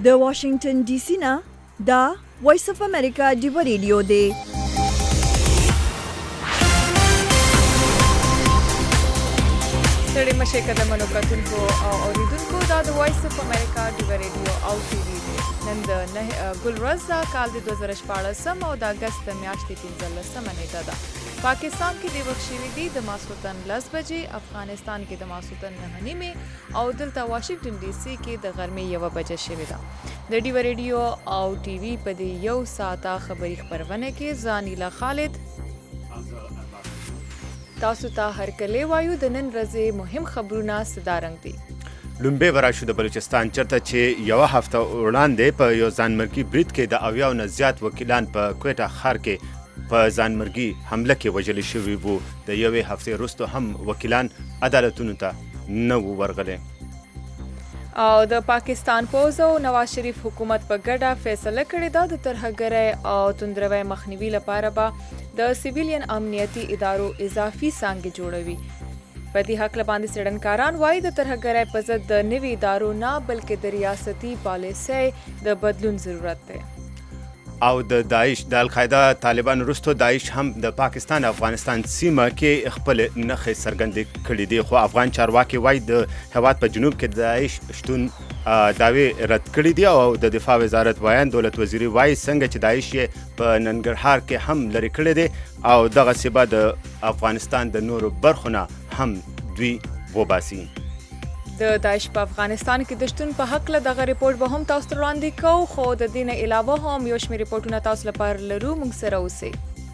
د واشنگټن ډي سي نه دا وایس اف امریکا ډیو ریډیو دی. ستړي مشه قدمونو کتونکو او اوریدونکو دا د وایس اف امریکا ډیو ریډیو او ټي وي دی. نن د ګل ورځ دا کال د 2014 او د اگست میاشتې 15 نیټه ده. پاکستان کې د وخت شوي دي د ماسخوتن 10 بجې، افغانستان کې د ماسخوتن 9:30 او دلته واشنگټن ډي سي کې د غرمې 1 بجې شوې ده. د ډیو ریډیو او ټي وي په دې یو ساعته خبري خبرونه کې زانیلا خالد تاسو ته هرکلی وایو. د نن ورځې مهم خبرونه صدارنګ دي. لومبه وراشو د بلوچستان چرته چې یو هفته وړاندې په یو ځانمرګي برید کې د 80 نه زیات وکیلان په کوټه ښار کې په ځانمرګي حمله کې وژل شوي وو. د یوې هفتې وروسته هم وکیلان عدالتونو ته نه وو ورغلي. او د پاکستان پوز او نواز شریف حکومت په ګډه فیصله کړې ده د ترهګرۍ او توندروي مخنیوي لپاره به د سیویلین امنیتي ادارو اضافي څانګې جوړوي. په دې حق باندې څېړنکاران وایي د ترهګرۍ په ضد د نوي ادارو نه بلکې د ریاستي پالیسۍ د بدلون ضرورت دی. او د داعش د القاعده طالبان وروسته داعش هم د پاکستان افغانستان سیمه کې خپل نښې څرګندې کړې دي، خو افغان چارواکي وایي د هېواد په جنوب کې د داعش شتون دعوې رد کړي دي. او د دفاع وزارت وایي دولت وزیري وایي څنګه چې داعش یې په ننګرهار کې هم لرې کړی دی او دغسې به د افغانستان د نورو برخو نه هم دوی وباسي. د داعش په افغانستان کې د شتون په حق له دغه ریپورت به هم تاسو ته وړاندې کوو، خو د دې نه علاوه هم یو شمېر ریپورټونه تاسو لپاره لرو. موږ سره اوسئ.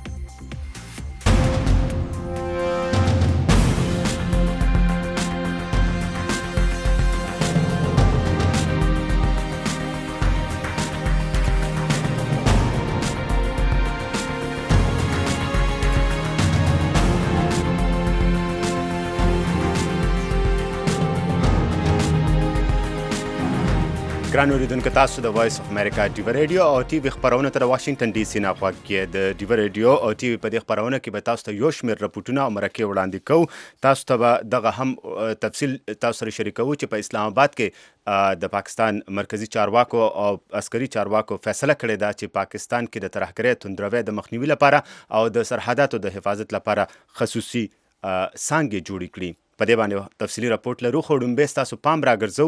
ګران اوریدونکو، تاسو د وایس اف امریکا ډیو ریډیو او ټي وي خبرونه ته د واشنگټن ډي سي نه غوږ کې د ډیو ریډیو او ټي وي په دې خبرونه کې به تاسو ته یو شمېر رپورټونه او مرکې وړاندې کوو. تاسو ته به دغه هم تفصیل تاسو سره شریکوو چې په اسلام آباد کې د پاکستان مرکزی چارواکو او عسکري چارواکو فیصله کړې ده چې پاکستان کې د ترهګرۍ توندروي د مخنیوي لپاره او د سرحداتو د حفاظت لپاره خصوصي څانګې جوړې کړي. په دې باندې تفصیلي راپورټ لرو، خو وړاندې تاسو پام راګرځو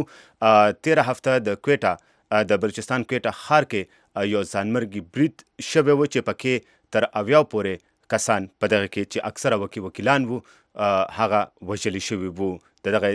13 هفته د کوټه د بلوچستان کوټه ښار کې یو ځانمرګي برید شوی و چې پکې تر 80 پورې کسان په دغه کې چې اکثره وکیلان وو هغه وژل شوي وو. دغه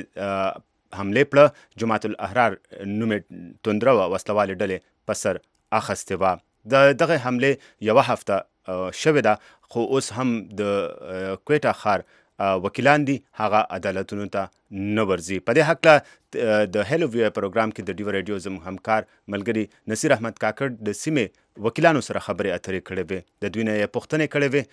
حمله پړه جماعت الاحرار نومې توندروه وسلوالې ډلې په سر اخیستې وه. دغه حمله یوه هفته شوې ده، خو اوس هم د کوټه ښار وکیلان دي هغه عدالتونو ته نه ورځي. په دې هکله د هیلو وی پروګرام کې د ډیو ریډیو زموږ همکار ملګري نصیر احمد کاکړ د سیمې وکیلانو سره خبرې اترې کړې وې. د دوی نه یې پوښتنې کړې وې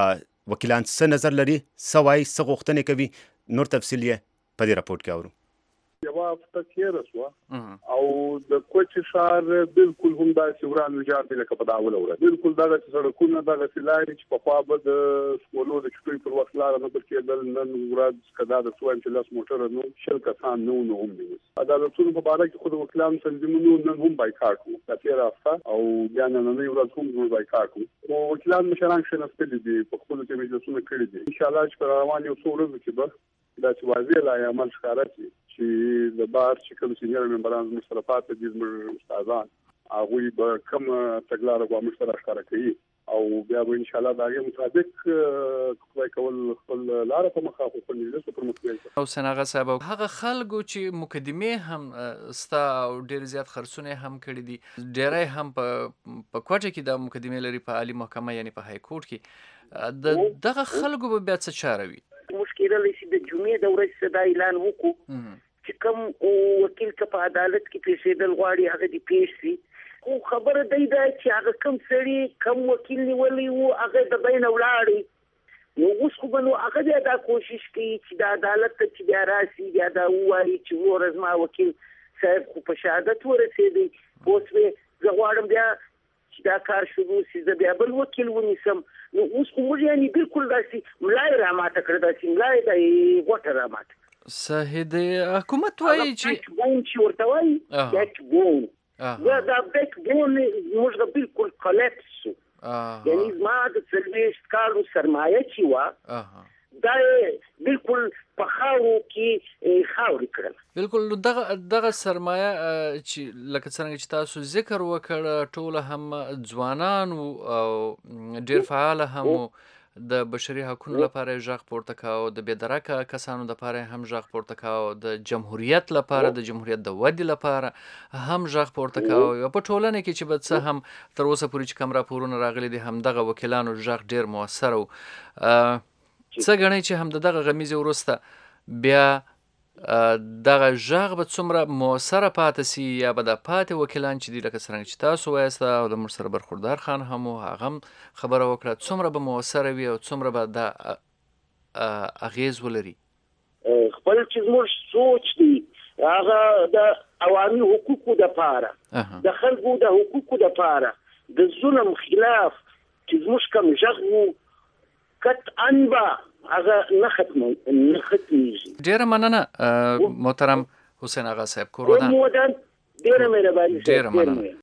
وکیلان څه نظر لري، څه وایي، څه غوښتنې کوي. نور تفصیل یې په دې راپورټ کې اورو. یوه هفته تېره شوه او د کوټې ښار بلکل هم داسې وران ویجاړ دی لکه په دا اوله ورځ. بلکل دغسې سړکونه، دغسې لارې چې پخوا به د سکولو د چټیو پر وخت لاره نه بل کېدل، نن ورځ که دا درته وایم چې 10 موټره نو 20 کسان نه وو، نو هم دي. عدالتونو په باره کې خو د وکیلانو تنظیمونو نن هم بایکاټ وو دا تېره هفته او بیا نننۍ ورځ هم زموږ بایکاټ وو. خو وکیلان مشران کښېنستلي دي، په خپلو کې مجلسونه کړي دي. انشاءالله چې په روان یو څو ورځو کې به دا چې واضح لایې عمل ښکاره شي چې د بار چې کوم سینیر ممبران زموږ سره پاتې دي، زموږ استادان، هغوی به کومه تګلاره به موږ سره ښکاره کوي او بیا به انشاءالله د هغې مطابق خدای کول خپل لاره په مخه خو خپل مجلس پر مخ بیایي. او سناغه صاحب، هغه خلکو چې مقدمې هم ستا او ډېر زیات خرڅونه هم کړي دي، ډېری هم په کوټه کې د مقدمې لري په عالي محکمه یعنې په های کورټ کې، دغه خلکو به بیا څه چاره وي؟ موږ کېدلی شي د جمعې د ورځې څه دا اعلان وکړو چې کوم وکیل که په عدالت کې پیښېدل غواړي هغه دې پیښ شي. خو خبره دی ده چې هغه کوم سړي کوم وکیل نیولی و هغه د بینه ولاړی، نو اوس خو به نو هغه بیا دا کوشش کوي چې د عدالت ته چې بیا راسي بیا دا ووایي چې وروره زما وکیل صاحب خو په شهادت ورسېدی، اوس به زه غواړم بیا چې دا کار شروع شي زه بیا بل وکیل ونیسم. نو اوس خو موږ یعنې بلکل داسې ملا یې راماته کړه، داسې ملا یې دا غوټه راماته صحیح دی. حکومت وایي چې بون چې ورته وایي کیچ بون دا بیک بون موږ بالکل کلیپس شو یعنی زما د 40 کالو سرمایه چې وه دا بالکل په خاورو کې خاورې کړل. بالکل دغه سرمایه چې لکه څنګه چې تاسو ذکر وکړ ټوله هم ځوانان او ډېر فعال هم د بشري حقوقو لپاره ژغ پورته کاوه، د بېدرکه کسانو لپاره هم ژغ پورته کاوه، د جمهوریت لپاره د جمهوریت د ودې لپاره هم ژغ پورته کاوه. په ټولنه کې چې به څه هم تر اوسه پورې چې کوم راپورونه راغلي دي همدغه وکیلانو ژغ ډېر مؤثر و. څه ګڼئ چې هم د دغه غمیزې وروسته بیا دغه ژغ به څومره مؤثره پاتې سي یا به دا پاتې وکیلان چې دي لکه څرنګه چې تاسو وایاست او د موږ سره برخوردار خان هم و هغه هم خبره وکړه څومره به مؤثره وي او څومره به دا اغیز ولري؟ خپل چې زموږ سوچ دی هغه د عوامي حقوقو دپاره د خلکو د حقوقو دپاره د ظلم خلاف چې زموږ کوم ژغ و قطعا به هغه نه ختمیږي. ډېره مننه محترم حسین آغا صاحب کور ودان. ډېره مهرباني صاحب. ډېره مننه.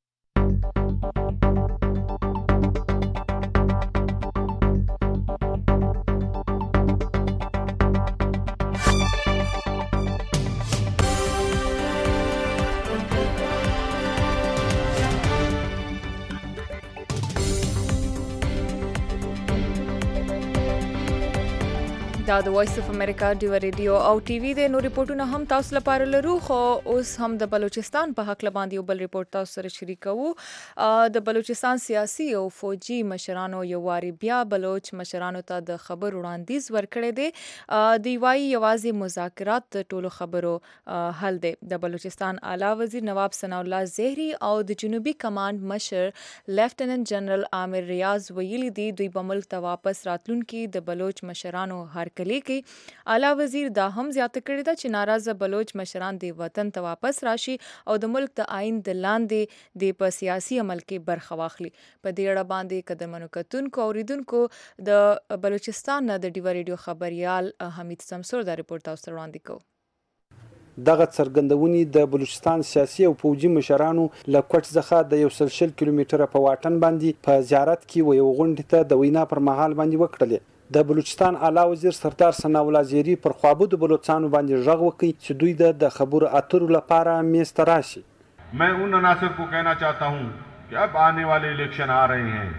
دا د وایس اف امریکا ډیو ریډیو او ټي وي د نو ریپورتونه هم تاسو لپاره لرو، خو اوس هم د بلوچستان په حق لباندې یو بل ریپورت تاسو سره شریکوو. د بلوچستان سیاسي او فوجي مشرانو یو واری بیا بلوچ مشرانو ته د خبر وړاندیز ورکړی دی. دی وايي یوازې مذاکرات د ټولو خبرو حل دی. د بلوچستان اعلی وزیر نواب ثناء الله زهري او د جنوبي کمانډ مشر لیفټیننټ جنرال عامر ریاض ویلي دي دوی په ملک ته واپس راتلونکي د بلوچ مشرانو هر کې اعلی وزیر دا هم زیاته کړې ده چې ناراضه بلوچ مشران د وطن ته واپس راشي او د ملک د آئین د لاندې د په سیاسي عمل کې برخه واخلي. په دې اړه باندې قدرمنو کتونکو اوریدونکو د بلوچستان نه د ډیو ریډیو خبريال حمید سمسور دا ریپورت تاسو ته وړاندې کوو. دغه څرګندونې د بلوچستان سیاسي او فوجي مشرانو له کوټ څخه د 100 کیلومتره په واټن باندې په زیارت کې و یو غونډې ته د وینا پر مهال باندې وکړلې. د بلوچستان اعلی وزیر سردار ثناء الله زهري پر خوابودو بلوچستانو باندې ژغ وکړي چې دوی د خبرو اترو لپاره میز ته راشي. मैं उन अनासर को कहना चाहता हूं कि अब आने वाले इलेक्शन आ रहे हैं,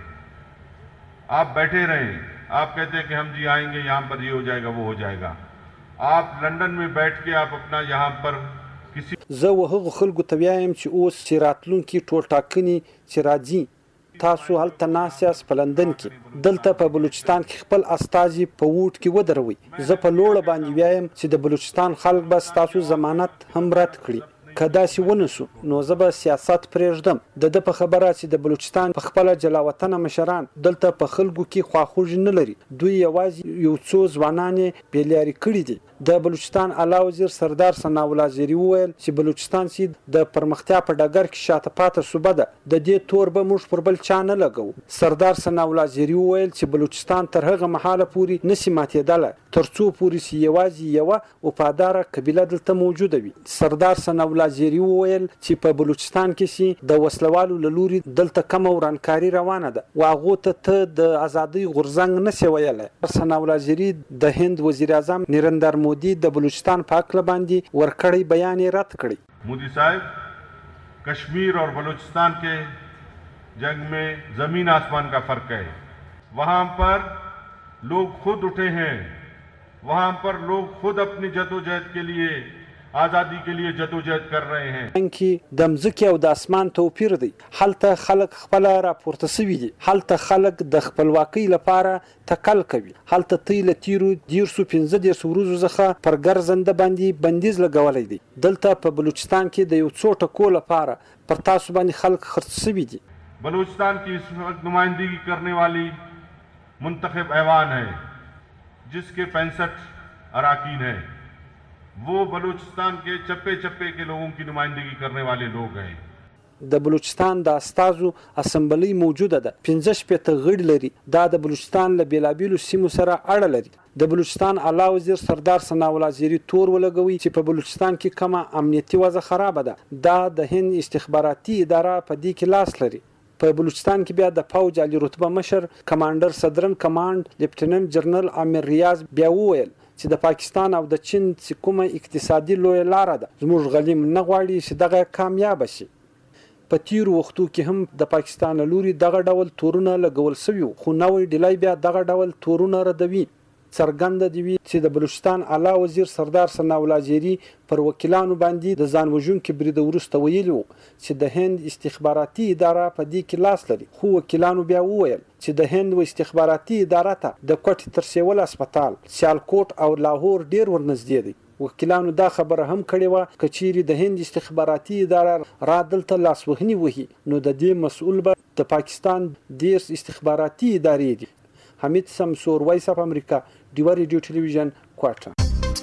आप बैठे रहें. आप कहते हैं कि हम जी आएंगे यहाँ पर ये हो जाएगा वो हो जाएगा. आप लंदन में बैठ के आप अपना यहाँ पर किसी زه وهغه خلکو ته وایم چې اوس چې راتلونکي ټول ټاکنې چې راځي تاسو هلته ناسیاس په لندن کې دلته په بلوچستان کې خپل استازي په ووټ کې ودروي. زه په لوړه باندې وایم چې د بلوچستان خلک به تاسو ضمانت هم رد کړي. که داسې ونسو نو زه به سیاست پرېږدم. د په خبره چې د بلوچستان په خپل جلاوطنه مشران دلته په خلکو کې خواخوږي نه لري. دوی یوازې یو څو ځوانان بیلاري کړي دي. د بلوچستان اعلی وزیر سردار ثناء الله زهري وویل چې بلوچستان چې د پرمختیا په ډګر کې شاته پاتې صوبه ده د دې تور به موږ پر بل چا نه لګو. سردار ثناء الله زهري وویل چې بلوچستان تر هغه مهاله پورې نشي ماتېدلی تر څو پورې چې یوازې یوه وفاداره قبیله دلته موجوده وي. سردار ثناء الله زهري وویل چې په بلوچستان کې سي د وسلوالو له لوري دلته کمه ورانکاري روانه ده او هغو ته د ازادۍ غورځنګ نشي ویلی. ثناء الله زهري د هند وزیر اعظم نریندر مودي د بلوچستان په حق باندې ورکړی بیان یې رد کړی. मोदी साहब कश्मीर और बलूचिस्तान के जंग में जमीन आसमान का फर्क है. वहाँ पर लोग खुद उठे हैं, वहाँ पर लोग खुद अपनी जदोजहद के लिए आजादी के लिए जदोजहद कर रहे हैं. انکی د مځکې او د اسمان توپیر دی. هلته خلک خپل راپورته سوي دي. هلته خلک د خپلواکۍ لپاره تکل کوي. هلته تیل تیرو 15 ورځو څخه پر ګرځنده باندې بندیز لګولای دي. دلته په بلوچستان کې د یو څو ټکو لپاره پر تاسو باندې خلک خرڅ سوي دي. बलूचिस्तान की इस वक्त नुमाइंदगी करने वाली मुंतखब ऐवान है जिसके 65 अरकान हैं. वो बलूचिस्तान के चप्पे चप्पे के लोगों की नुमाइंदगी करने वाले लोग हैं. د بلوچستان د استازو اسمبلی موجوده ده 15 غړي لري. دا د بلوچستان له بیلابیلو سیمو سره اړه لري. د بلوچستان اعلی وزیر سردار ثناءالله زیری تور ولګوي چې په بلوچستان کې کومه امنیتي وضع خراب ده. دا د هند استخباراتي اداره په دې کې لاس لري. په بلوچستان کې بیا د فوج عالی رتبه مشر کمانډر صدرن کمانډ لیفټیننټ جنرال عامر ریاض بیا وویل چې د پاکستان او د چین کومه اقتصادي لوی لار ده زموږ غلیم نه غواړي چې دغه کامیاب شي. په تیرو وختو کې هم د پاکستان لوري دغه ډول تورونه لګول شوي خو نوې ډیلای بیا دغه ډول تورونه ردوي. څرګنده دی چې د بلوچستان اعلی وزیر سردار ثناءالله زیری پر وکیلانو باندې د ځان وژونکي برید وروسته ویلي وو چې د هند استخباراتي اداره په دې کې لاس لري. خو وکیلانو بیا وویل چې د هند استخباراتي اداره ته د کوټې تر سیول هسپتال سیالکوټ او لاهور ډیر ورنږدې دی. وکیلانو دا خبره هم کړې وه که چیرې د هند استخباراتي اداره را دلته لاسوهني وهي نو د دې مسؤل به د پاکستان ډیر استخباراتي ادارې دي. حمید سمسور، وایس اف امریکا، ډیوا ریډیو ټلویزیون، کوټه.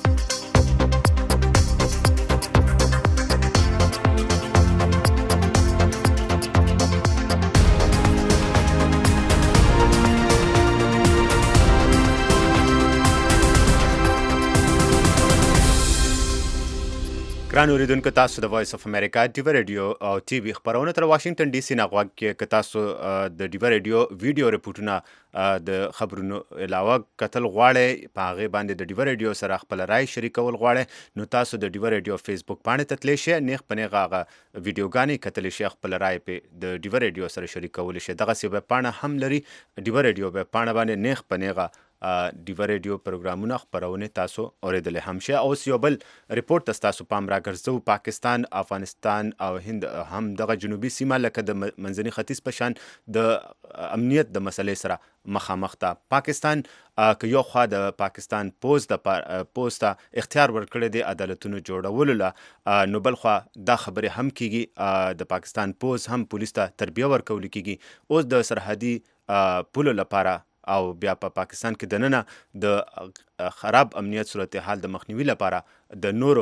ګران اوریدونکو تاسو د وایس اف امریکا ډیوا ریډیو او ټي وي خبرونه تر واشنگټن ډي سي نه غواړئ کې تاسو د ډیوا ریډیو ویډیو ریپورتونه د خبرونو علاوه کتل غواړئ په هغه باندې د ډیوا ریډیو سره خپل رائے شریکول غواړئ نو تاسو د ډیوا ریډیو فیسبوک باندې تتلی شئ نیغ په نیغه هغه ویډیوګانې کتلی شئ خپل رائے په د ډیوا ریډیو سره شریکول شئ. دغه سی ویب پاڼه هم لري ډیوا ریډیو ویب پاڼه باندې نیغ په نیغه ډیوا ریډیو پروګرامونه خبرونه تاسو اوریدل هم شي. او یو بل ریپورت تاسو پام راګرځو پاکستان، افغانستان او هند هم دغه جنوبي سیمه لکه د منځني ختیځ په شان د امنیت د مسلې سره مخامخ ده. پاکستان که یو خوا د پاکستان پوز ته اختیار ورکړی دی عدالتونو جوړولو له نو بل خوا دا خبرې هم کیږي د پاکستان پوز هم پولیس ته تربیه ورکول کیږي اوس د سرحدي پولو لپاره او بیا په پاکستان کې دننه د خراب امنیت صورتحال د مخنیوي لپاره د نورو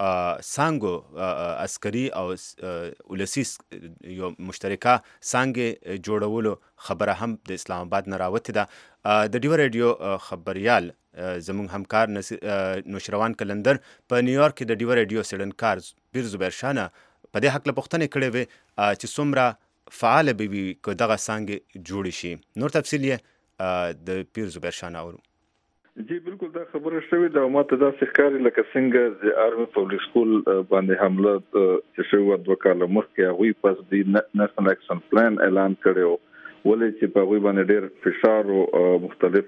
څانګو عسکري او ولسي یو مشترکه څانګې جوړولو خبره هم د اسلام آباد نه راوتې ده. د ډیوا ریډیو خبریال زموږ همکار نوشروان کلندر په نیویارک کې د ډیوا ریډیو څېړنکار پیر زبیر شاه نه په دې هکله پوښتنې کړې وې چې څومره فعاله به وي که دغه څانګې جوړې شي. نور تفصیل یې د پیر زبیر شاه نه اورو. جی بالکل دا خبره شوې ده او ماته داسې ښکاري لکه څنګه د آرمي پبلک سکول باندې حمله چې شوې 2 کاله مخکې هغوی پس د نېشنل اکشن پلان اعلان کړی و ولې چې په هغوی باندې ډېر فشار او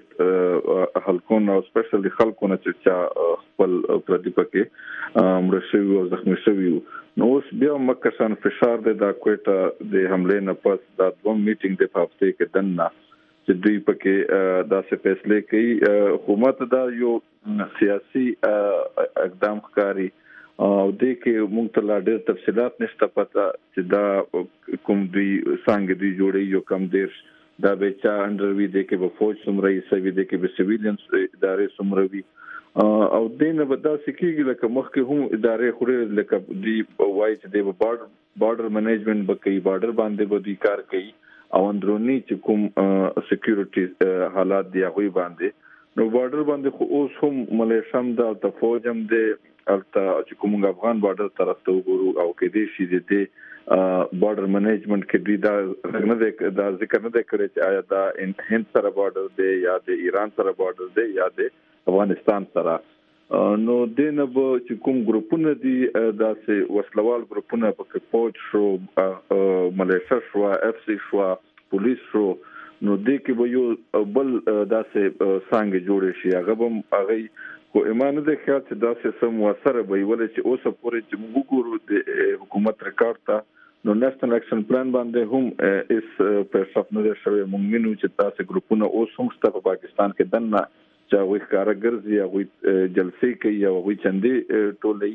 مختلف حلقونه او سپیشلی خلکونه چې خپل پردي پکې مړه شوي او زخمي شوي نو اوس بیا مکشان فشار دی دا کویټه د حملې نه پس دا 2 میټینګ د په هفته کې دننه چې دوی پکې داسې فیصلې کوي. حکومت دا یو سیاسي اقدام ښکاري او دې کې موږ ته لا ډېر تفصیلات نشته پته چې دا کوم دوی څنګه دوی جوړي یو کم دیر دا به چا انډروي دې کې به فوج څومره یې سوي دې کې به سیویلینز ادارې څومره وي او دې نه به داسې کېږي لکه مخکې هم ادارې خوري لکه دوی وایي چې دوی به بارډر منیجمنټ به کوي بارډر باندې به دوی کار کوي او اندرونی چې کوم سکیورټي حالات دی هغه باندې نو بارډر باندې خو اوس هم ملیشم دا د فوج هم دی البته چې کوم افغان بارډر طرف ته وګورو او کې دې شي دې بارډر منیجمنت کې دوی دا ذکر نه کړی چې آیا دا هند سره بارډر دی یا د ایران سره بارډر دی یا د افغانستان سره نو دینه به چې کوم ګروپونه دي داسې وسلوال ګروپونه په فوج شو ملیشیا شو اف سی شو پولیس شو نو دې کې به یو بل داسې څنګه جوړ شي هغه به هغه کو ایمان دې خیال چې داسې سم وسره به ولې چې اوسه پورې چې موږ ګورو د حکومت ریکارډ ته نو نېشنل اکشن پلان باندې هم اس په صف نه شوی موږ وینو چې تاسو ګروپونه اوس هم ست په پاکستان کې دنه چې وي کارګرځي او جلسې کوي او وي چندې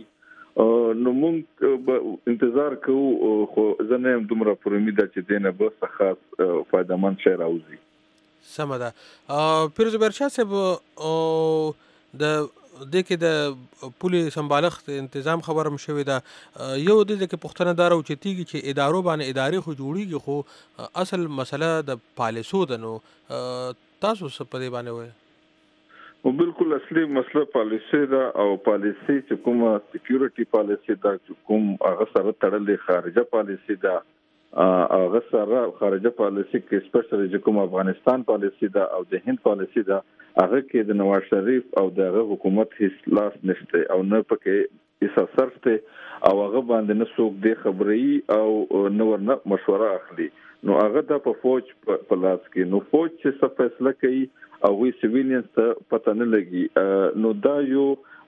ټولې نو موږ انتظار کوو خو زنه هم دومره پر امید چې دینه به خاص فائدمن شي راوځي. سمه ده. پیر زبیر شاه صاحب د د کې د پولې سمبالښت تنظیم خبره هم شوې ده. یو د دې کې پوښتنه دا راوچتېږي چې ادارو باندې ادارې خو جوړېږي خو اصل مسله د پالیسو ده. نو تاسو څه په دې باندې وایئ؟ بالکل اصلي مسله پالیسي ده او پالیسي چې کومه سکیورټي پالیسي ده چې کوم هغه سره تړلې خارجه پالیسي ده هغه سره خارجه پالیسي کې سپیشلی چې کوم افغانستان پالیسي ده او د هند پالیسي ده هغه کې د نواز شریف او دغه حکومت هیڅ لاس نشته او نه پکې هیڅ اثر شته او هغه باندې نه څوک د خبري او نه ورنه مشوره اخلي. نو هغه د په فوج په لاس کې نو فوج چې څه فیصله کوي او وی سیویلینز ته پته نه لګي. نو دا یو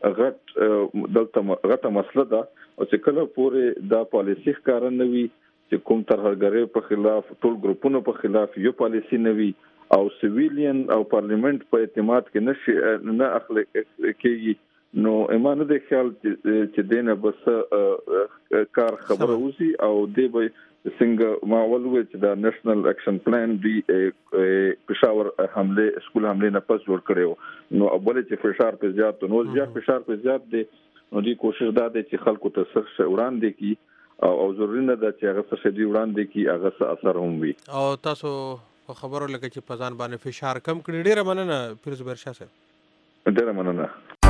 غټه مسله ده او چې کله پورې دا پالیسي ښکاره نه وي چې کوم ترهګرۍ په خلاف ټول ګروپونو په خلاف یو پالیسي نه وي او سیویلین او پارلیمنت په اعتماد کې نه اخلي کېږي نو ایمان د خیال چې دینه بس کار خبره وسی او دی به څنګه ما ولوي چې دا نېشنل اکشن پلان دی پېښور حمله سکول حمله نه پس جوړ کړو نو اول چې فشار په زیات نو زیات فشار په زیات دی نو دی کوشش دا دی چې خلکو ته سر وړاندې کی او ضروري نه ده چې هغه څه شدي وړاندې کی هغه څه اثر هم وي. او تاسو خبرو لکه چې په ځان باندې فشار کم کړی. ډیره مننه پیروز برشا صاحب. ډیره مننه.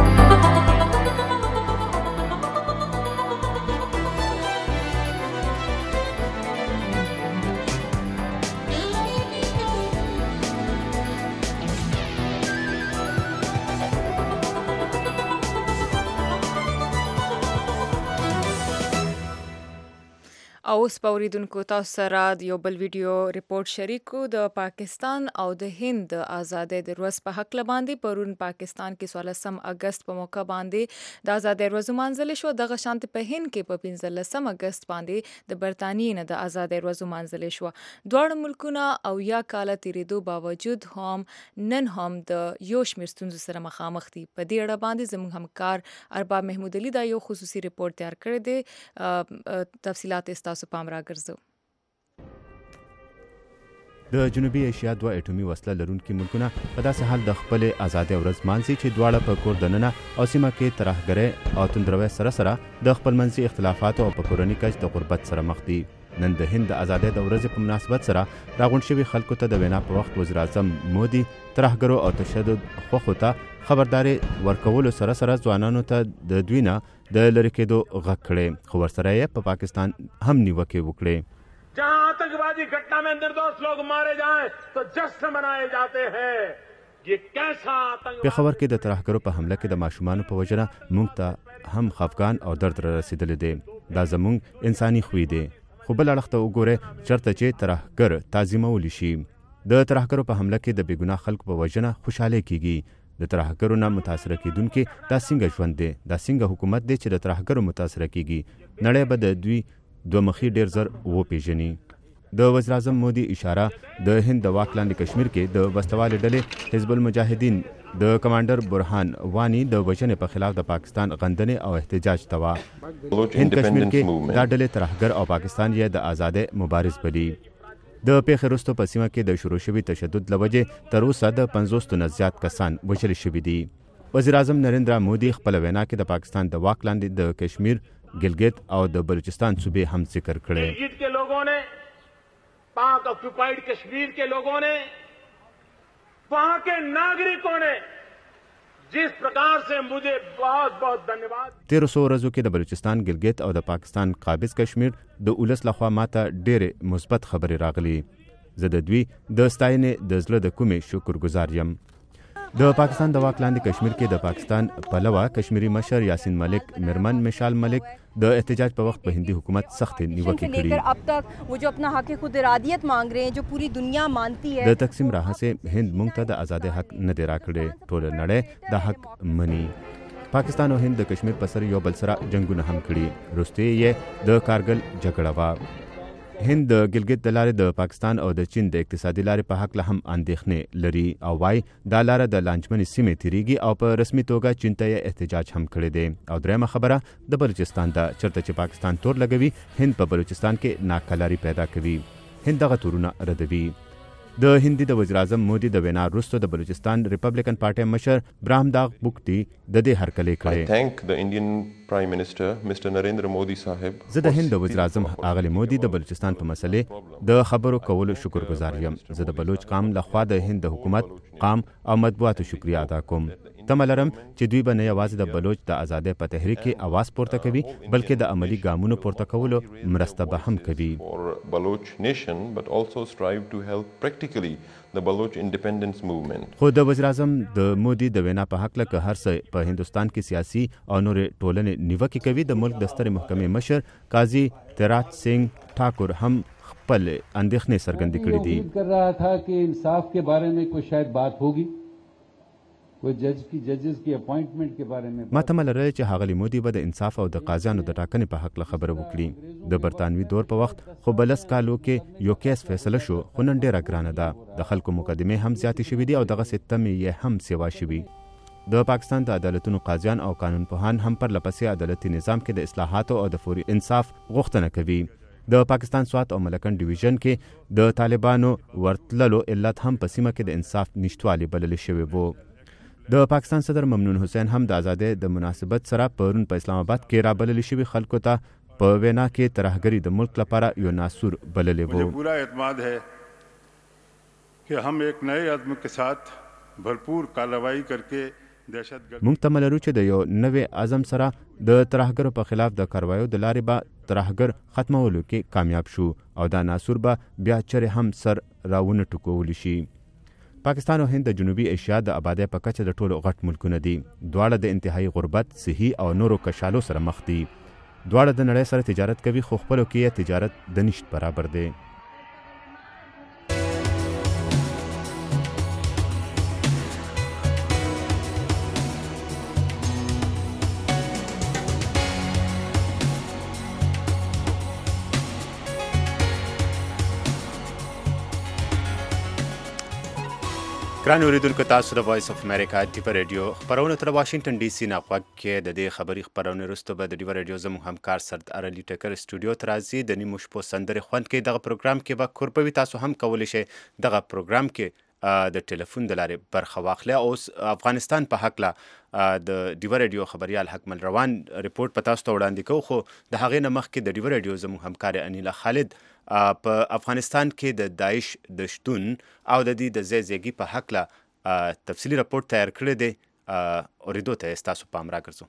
او اوس په اوریدونکو تاسو سره یو بل ویډیو ریپورت شریکو د پاکستان او د هند د ازادۍ د ورځ په حق باندې پرون پاکستان کې 16 اگست په موقع باندې د ازادۍ ورځ مانځل شو. دغه شانت په هند کې په 15 اگست باندې د برتانیې نه د ازادۍ ورځ مانځل شو. دواړه ملکونه او یا کال تیریدو باوجود هم نن هم د یو شمېر ستونزو سره مخامخ دي. په دې اړه باندې زموږ همکار ارباب محمود علي دا یو خصوصي ریپورت تیار کړی دی. تفصیلات تاسو پام راګرځو. د جنوبي ایشیا دوه اټومي وسله لرونکي ملکونه په داسې حال د خپل ازادۍ ورځ مانځي چې دواړه په کور دننه او سیمه کې ترهګرۍ او توندروي سره د خپلمنځي اختلافاتو او په کورني کچ د غربت سره مخ دي. نن د هند د ازادۍ د ورځې په مناسبت سره راغونډ شوي خلکو ته د وینا په وخت وزیر اعظم مودي ترهګرو او تشدد خوښو ته خبرداري ورکولو سره ځوانانو ته د دوی نه د لرې کېدو غږ کړی خو ورسره یې په پاکستان هم نیوکې وکړې. जहां आतंकवादी घटना में निर्दोष लोग मारे जाएं तो जश्न मनाए जाते हैं. ये कैसा आतंक. पेښور کې د ترهګرو په حمله کې د ماشومانو په وجنه موږ ته هم خفګان او درد را رسیدلی دی. دا زموږ انساني خوی دی. خو بل اړخ ته وګوره چرته چې ترهګر تعظیمولی شي. د ترهګرو په حمله کې د بېګناه خلکو په وجنه خوشاله کیږي. د ترهګرو نه متاثره کیدونکي دا څنګه ژوند دی؟ دا څنګه حکومت دی چې د ترهګرو متاثره کیږي؟ نړۍ به د دوی دوه مخي ډیر زر وپیژني. د وزیر اعظم مودي اشاره د هند د واک لاندې کشمیر کې د وسلوالې ډلې حزب المجاهدین د کمانډر برهان وانی د وژنې په خلاف د پاکستان غندنې او احتجاج ته وه. هند کشمیر کې دا ډلې ترهګر او پاکستان یې د ازادۍ مبارز بلي. د پیښې وروسته په سیمه کې د شروع شوي تشدد له وجې تر اوسه د 50 نه زیات کسان وژل شوي دي. وزیر اعظم نریندرا مودي خپل وینا کې د پاکستان د واک لاندې د کشمیر، गिलगित और द बलूचिस्तान सूबे हम जिक्र खड़े. गिलगित के लोगों ने, पाक ऑक्युपाइड कश्मीर के लोगों ने, वहां के नागरिकों ने जिस प्रकार से मुझे बहुत बहुत धन्यवाद. 1300 ورځو کې د بلوچستان، गिलगित او د پاکستان قابض کشمیر د اولس لخوا ماته ډېرې مثبت خبرې راغلي. زه د دوی د ستاینې د زړه د کومې شکرګزار یم. د پاکستان د واک لاندې کشمیر کې د پاکستان پلوه کشمیری مشر یاسین ملک مرمن مشال ملک د احتجاج په وخت په هندي حکومت سخت نیوکې کړې. अब तक वो जो अपना हक खुद इरादियत मांग रहे हैं, जो पूरी दुनिया मानती है. د تقسیم راهسه هند مونږ ته د ازادۍ حق نه دی راکړی. ټول نړۍ د حق مني. پاکستان او هند د کشمیر په سر یو بل سره جنگونه هم کړي. وروسته یې د کارګل جګړه وه. هند د गिलगित د لارې د پاکستان او د چین د اقتصادي لارې په حق له هم اندېښنې لري او وايي دا لاره د لانجمنې سیمې تیریږي او په رسمي توګه چین ته یې احتجاج هم کړی دی. او درېیمه خبره د بلوچستان ده. چرته چې پاکستان تور لګوي، هند په بلوچستان کې ناکلاري پیدا کوي. هند دغه تورونه ردوي. د هندي د وزیر اعظم مودي د وینا وروسته د بلوچستان ریپبلیکن پارټي مشر برامداغ بوکټي د دې هرکلی کړی. زه د هند د وزیر اعظم اغلی مودي د بلوچستان په مسلې د خبرو کولو شکرګزار یم. زه د بلوچ قام لخوا د هند د حکومت، قام او مطبوعاتو شکریا ادا کوم. تمه لرم چې دوی به نه یوازې د بلوچ د ازادۍ په تحریک کې اواز پورته کوي بلکې د عملی ګامونو پورته کولو مرسته به هم کوي. خو د وزیر اعظم د مودي د وینا په هکله که هر څه په هندوستان کې سیاسي او نورې ټولنې نیوکې کوي، د ملک د سترې محکمې مشر قاضي تیراج سنگھ ټاکور هم خپل اندېښنې څرګندې کړې دي. امید کر رہا تھا کہ انصاف کے بارے میں کوئی شاید بات ہوگی، ججز کی اپوائنٹمنٹ کے بارے میں. ما تمه لرله چې ښاغلي مودي به د انصاف او د قاضیانو د ټاکنې په حق خبره وکړي. د برطانوي دور په وخت خو بلس کالو کې یو کیس فیصله شو، خو نن ډیره ګرانه ده. د خلکو مقدمې هم زیاتې شوي دي او دغسې تمې یې هم سیوا شوي. د پاکستان د عدالتونو قاضیان او قانون پوهان هم پر لپسې عدالتي نظام کې د اصلاحاتو او د فوري انصاف غوښتنه کوي. د پاکستان سوات او ملکن ډیویژن کې د طالبانو ورتللو علت هم په سیمه کې د انصاف نشتوالي بلل شوی وو. د پاکستان صدر ممنون حسین هم د ازادۍ د مناسبت سره پرون په اسلام آباد کې رابلل شوي خلکو ته په وینا کې ترهګري د ملک لپاره یو ناسور بللی وو. مجھے پورا اعتماد ہے کہ ہم ایک نئے عزم کے ساتھ بھرپور کارروائی کر کے مونږ تمه لرو چې د یو نوې عزم سره د ترهګرو په خلاف د کاروایو د لارې به ترهګر ختمولو کې کامیاب شو او دا ناسور به بیا چرې هم سر راونه ټکولی شي. پاکستان او هند د جنوبي ایشیا د آبادۍ په کچه د ټولو غټ ملکونه دي. دواړه د انتهایی غربت، صحي او نورو کشالو سره مخ دي. دواړه د نړۍ سره تجارت کوي خو خپلو کې یې تجارت د نشت برابر دی. ګران اوریدونکو، تاسو د وایس اف امریکا ډیو ریډیو خپرونه تر واشنگټن ډي سي نه غوږ کې د دې خبري خپرونې وروسته به د ډیو ریډیو زموږ همکار سردار علي ټکر استودیو ته راځي. د نیمو شپو سندرې خوند کوي. دغه پروګرام کې به کوربوي تاسو هم کولی شئ دغه پروګرام کې د ټلیفون د لارې برخه واخلئ. اوس افغانستان په هکله د ډیو ریډیو خبریال حکمل روان ریپورټ په تاسو ته وړاندې کوو، خو د هغې نه مخکې د ډیو ریډیو زموږ همکار انیلا خالد په افغانستان کې د داعش د شتون او د دې د ځای ځایګي په هکله تفصیلی راپورټ تیار کړی دی. اوریدو ته ستاسو پام راګرځو.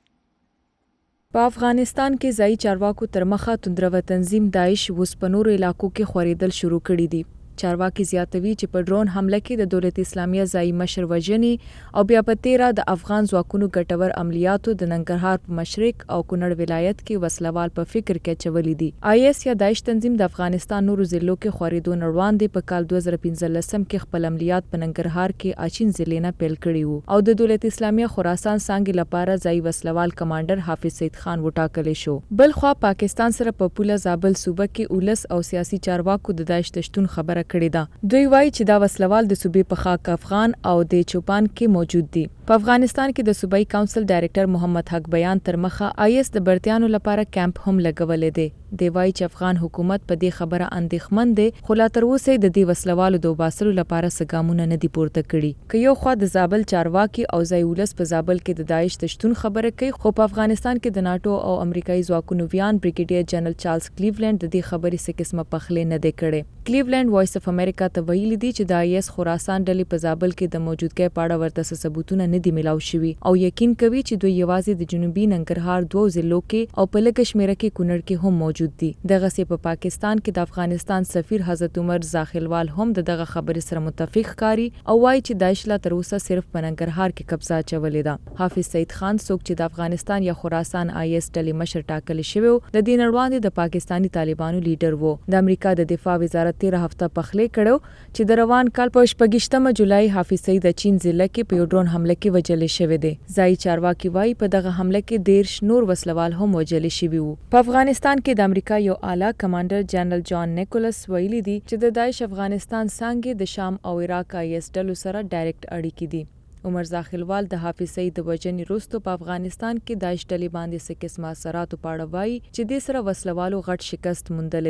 په افغانستان کې ځایي چارواکو تر مخه توندروه تنظیم داعش اوس په نورو علاقو کې خورېدل شروع کړي دي. چارواکي زیاتوي چې په ډرون حمله کې د دولت اسلامیه ځایي مشر وژنې او بیا په تیره د افغان ځواکونو ګټور عملیاتو د ننګرهار په مشرق او کونړ ولایت کې وسلوال په فکر کې اچولي دي. IS یا داعش تنظیم د افغانستان نورو ضلعو کې خورېدو نه وړاندې په کال 2015 کې خپل عملیات په ننګرهار کې اچین ضلع نه پیل کړي وو او د دولت اسلامیه خراسان څانګې لپاره ځایي وسلوال کمانډر حافظ سید خان وټاکلی شو. بل خوا پاکستان سره په پوله زابل صوبه کې اولس او سیاسي چارواکو د داعش د شتون خبره کړې ده. دوی وایي چې دا وسلوال د صوبې په خاک افغان او د چوپان کې موجود دي. په افغانستان کې د صوبایي کونسل ډایریکټر محمد حق بیان تر مخه IS د برتیانو لپاره کیمپ هم لګولې دی. دی وایي چې افغان حکومت په دې خبره اندېښمن دی، خو لا تر اوسه د دې وسلوالو د وباسلو لپاره څه ګامونه نه دي پورته کړي. که یو خوا د زابل چارواکي او ځایي ولس په زابل کې د داعش د شتون خبره کوي، خو په افغانستان کې د ناټو او امریکایي ځواکونو ویان بریګیډیر جنرال چارلز کلیولینډ د دې خبرې څه قسمه پخلی نه دی کړی. کلیولینډ وایس اف امریکا ته ویلي دي چې د IS خراسان ډلې په زابل کې د موجودګۍ په اړه ورته ثبوتونه نه دي ملاو شوي او یقین کوي چې دوی یوازې د جنوبي ننګرهار 2 ضلعو کې او په لږه شمېره کې کونړ کې هم موجود دي. دغسې په پاکستان کې د افغانستان سفیر حضرت عمر زاخلوال هم دغه خبرې سره متفق ښکاري او وایي چې داعش لا تر اوسه صرف په ننګرهار کې قبضه اچولې ده. حافظ سید خان څوک چې د افغانستان یا خراسان IS ډلې مشر ټاکلی شوی و، د دې نه وړاندې د پاکستاني طالبانو لیډر و. د امریکا د دفاع وزارت 13 هفته پخلی کړو چې د روان کال په 28 جولای حافظ سید د چین ضلع کې په یو ډرون حمله کې وژل شوی دی. ځایي چارواکي وایي په دغه حمله کې 13 نور وسلوال هم وژل شوي وو. په افغانستان کې د امریکا یو اعلی کمانډر جنرال جان نیکولس ویلي دي چې د داعش افغانستان څانګې د شام او عراق IS ډلو سره ډایرکټ اړیکې دي. عمر زاخلوال د حافظ سید د وژنې وروسته په افغانستان کې داعش ډلې باندې څه قسمه اثراتو په اړه وایي چې دې سره وسلوالو غټ شکست موندلی دی.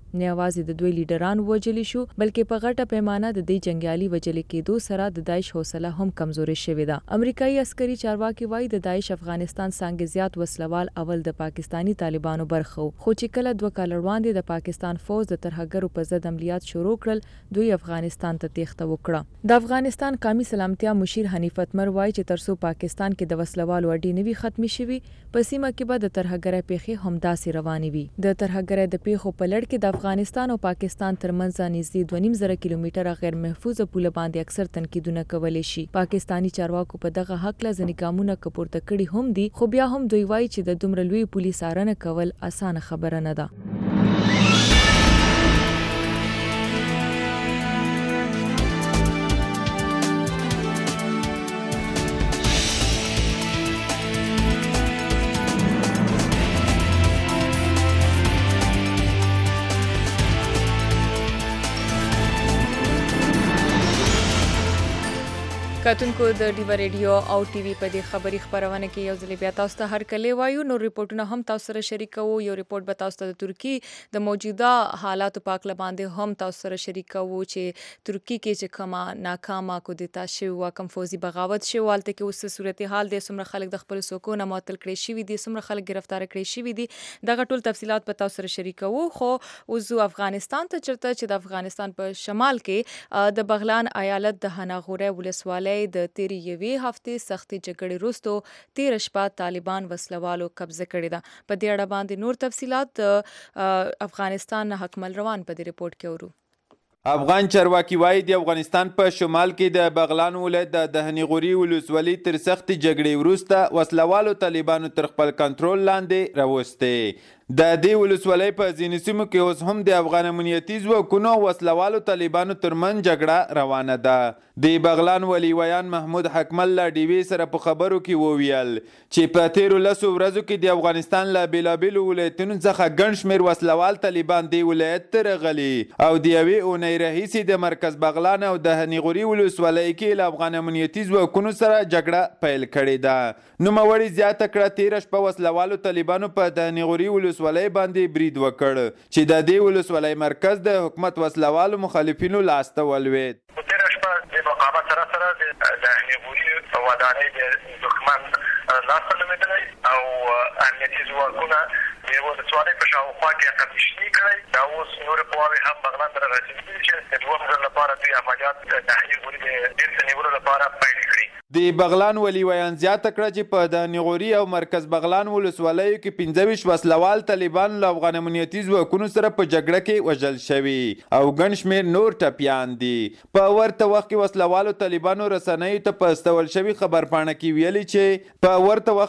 نه یوازې د دوی لیډران وژل شو بلکې په غټه پیمانه د دې جنگیالي وژل کېدو سره د داعش حوصله هم کمزوري شوې ده. امریکایي عسکري چارواکي وایي د داعش افغانستان څنګه زیات وسلوال اول د پاکستانی طالبانو برخه خو چې کله 2 کال وړاندې د پاکستان فوج د ترهګرو په ضد عملیات شروع کړل دوی افغانستان ته تېښته وکړه. د افغانستان قومي سلامتیا مشیر حنیف اتمر وایي چې ترڅو پاکستان کې د وسلوالو اډې نه وي ختمې شوي په سیمه کې به د ترهګرۍ پیښې همداسې روانې وي. د ترهګرۍ د پیښو په لړ کې د افغانستان او پاکستان ترمنځ نږدې 2.5 کیلومتره غیر محفوظه پوله باندې اکثر تنقیدونه کولی شي. پاکستانی چارواکو په دغه حق له ځینې ګامونه پورته کړي هم دي خو بیا هم دوی وایي چې د دومره لوی پولي څارنه کول اسانه خبره نه ده. کتونکو د ډیو ریډیو او ټي وي په دې خبري خبرونه کې یو ځل بیا تاسو ته هر کله وایو نو ریپورتونه هم تاسو سره شریکو. یو ریپورت به تاسو ته د ترکی د موجوده حالاتو په اړه باندې هم تاسو سره شریکو چې ترکی کې چې کومه ناکامه کودتا شوه کوم فوزي بغاوت شوه حالت کې اوس صورتحال د سمره خلک د خپل سکون معطل کړي شوی دي سمره خلک گرفتار کړي شوی دي دغه ټول تفصيلات په تاسو سره شریکو. خو اوس افغانستان ته چرته چې د افغانستان په شمال کې د بغلان ایالت د هناغوره ولسوالۍ د تیری یوې هفتې سختي جګړې وروسته 13 شپه طالبان وسلوالو قبضه کړې ده. په دې اړه باندې نور تفصيلات افغانستان حکمل روان په دې ریپورت کې اورو. افغان چارواکي وایي د افغانستان په شمال کې د بغلان ولایت د دهنی ولسوالۍ تر سختي جګړې وروسته وسلوالو طالبانو تر خپل کنټرول لاندې راوستي. د دې ولسوالۍ په ځینو سیمو کې اوس هم د افغان امنیتي ځواکونو وسلوالو طالبانو ترمن جګړه روانه ده. د بغلان ولی ویان محمود حکمل له ډیوی سره په خبرو کې وویل چې په 13 ورځو کې د افغانستان له بیلابیلو ولایتونو څخه ګڼ شمېر وسلوال طالبان د ولایت ته راغلي او د یوې اونۍ راهیسې د مرکز بغلان او د هنیغوري ولسوالۍ کې له افغان امنیتي ځواکونو سره جګړه پیل کړې ده. نوموړي زیاته کړه 13 شپه وسلوالو طالبانو په د هنیغوري ولسوالۍ باندې برید وکړ چې د دې ولسوالۍ مرکز د حکومت وسلوالو مخالفینو لاسته ولوېد. د مقاومت سره د هنیغوري ودانۍ د دښمن لاسته لوېدلی او امنیتي ځواکونه د ولسوالۍ په شاوخوا کې قمشني کړی. دا اوس نورې قواوې هم بغلان ته رارسېدلي چې د دوهم ځل لپاره دوی عملیات د هنیغوري د بېرته نیولو لپاره پیل کړي. د بغلان ولی ویان زیاته کړه چې په د هنیغوري او مرکز بغلان ولسوالیو کې 15 وسلوال طالبان له افغان امنیتي ځواکونو سره په جګړه کې وژل شوي او ګڼ شمېر نور ټپیان دي. په ورته وخت کې وسلوالو طالبانو رسنیو ته په استول شوي خبرپاڼه کې ویلي چې د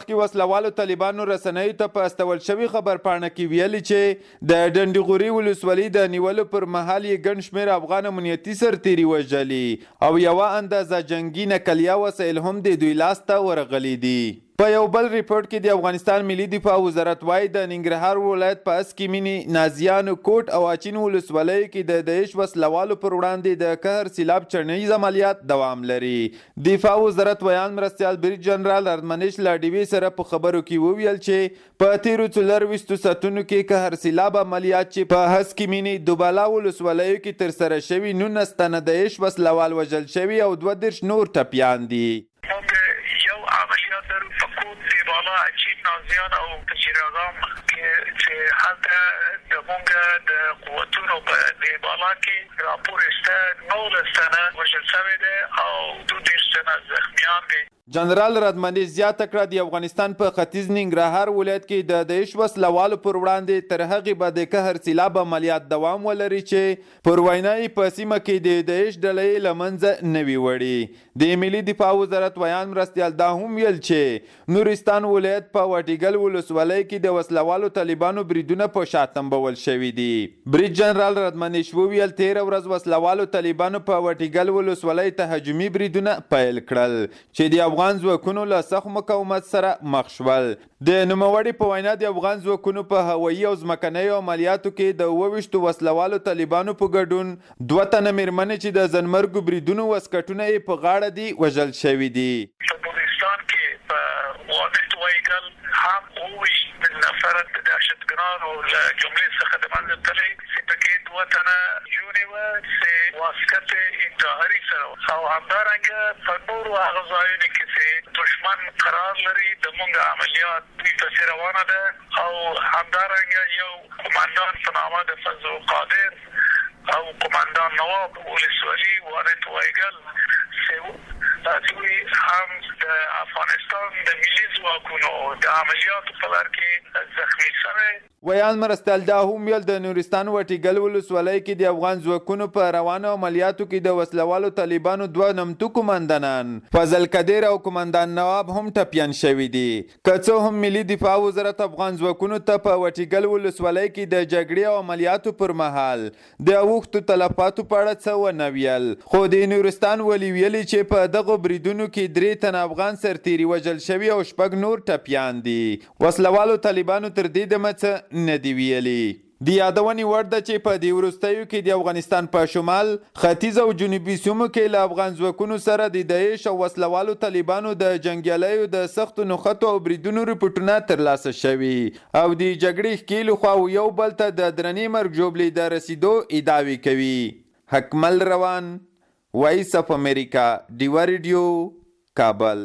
ډنډغوري ولسوالۍ د نیولو پر مهال یې ګڼ شمېر افغان امنیتي سرتیري وژلي او یوه اندازه جنګي نقلیه وسایل هم د دوی لاسته ورغلي دي. په یو بل ریپورت کې د افغانستان ملي دفاع وزارت وايي د ننګرهار ولایت په اسکیمینی نازیانو کوټ او اچین ولسوالۍ کې د داعش وسلوالو پر وړاندې د قهر سیلاب چړنیز عملیات دوام لري. دفاع وزارت ویان مرستیال بریج جنرال ارمنیش لاډیوي سره په خبرو کې وویل چې په 13 ساعتونو کې قهر سیلاب عملیات چې په اسکیمینی دوبالا ولسوالۍ کې تر سره شوي 19 تنه داعش وسلوال وژل شوي او 22 نور ټپیان دي. نازیان او تشریغام چې هلته د مونږ د قوتونو په دې بالا کې راپور شته 19 تنه وژل شوي دي او 22 تنه زخمیان دي. جنرال ردمنی زیاته کړه د افغانستان په ختیځ ننګرهار ولایت کې د داعش وسلوالو پر وړاندې تر هغې به د قهر سیلاب عملیات دوام ولري چې پر وینا یې په سیمه کې د داعش ډلې له منځه نه وي وړي. د ملي دفاع وزارت ویان مرستیال دا هم ویل چې نورستان ولایت په وټیګل ولسوالۍ کې د وسلوالو طالبانو بریدونه په شا تنبول شوي دي. بریج جنرال ردمنیش وویل 13 ورځ وسلوالو طالبانو په وټیګل ولسوالۍ ته هجومي بریدونه پیل کړل چې د افغان ځواکونو له سخت مقاومت سره مخ شول. د نوموړي په وینا د افغان ځواکونو په هوایي او ځمکنیو عملیاتو کې د 22 وسلوالو طالبانو په ګډون 2 تنه مېرمنې چې د ځنمرګو بریدونو وسکټونه یې په غاړه دي وژل شوي دي. په نورستان کې په وادي توایګل هم 22 نفر د دهشتګرانو افغانانو له جملې څخه د منځه تللي چې پکې 2 تنه جونې وه چې واسکټ انتحاري سره او همدارنګه په نورو هغه ځایونو کې چې دشمن قرار لري د موږ عملیات دوی پسې روانه ده او همدارنګه یو قماندان په نامه د فضل قادر او قماندان نواب ولسوالي وارد وایګل چې دوی هم د افغانستان د ملي ځواکونو د عملیاتو په لار کې زخمي شوی. ویان مرستل دا هم ویل د نورستان وټیګل ولسوالۍ کې د افغان ځواکونو په روانو عملیاتو کې د وسلوالو طالبانو 2 نمتو قماندانان فضل قادر او قماندان نواب هم ټپیان شوي دي. که څه هم ملي دفاع وزارت افغان ځواکونو ته په وټیګل ولسوالۍ کې د جګړې او عملیاتو پر مهال د اوښتو تلفاتو په اړه څه ونه ویل، خو د نورستان ولي ویلي چې په دغه بریدونو کې 3 تن افغان سرتیري وژل شوي او 6 نور ټپیان دي. وسلوالو طالبانو تر دې دمه څه نه دی ویلي. د یادونې وړ ده چې په دې وروستیو کې د افغانستان په شمال، ختیځ او جنوبي سیمو کې له افغان ځواکونو سره د داعش او وسلوالو طالبانو د جنګیالیو د سختو نښتو او بریدونو رپورټونه ترلاسه شوي او د جګړې ښکېلو خواو یو بل ته د درنې مرګ ژوبلې د رسیدو ادعاوې کوي. حکمل روان، وایس اف امریکا، ډیوا ریډیو، کابل.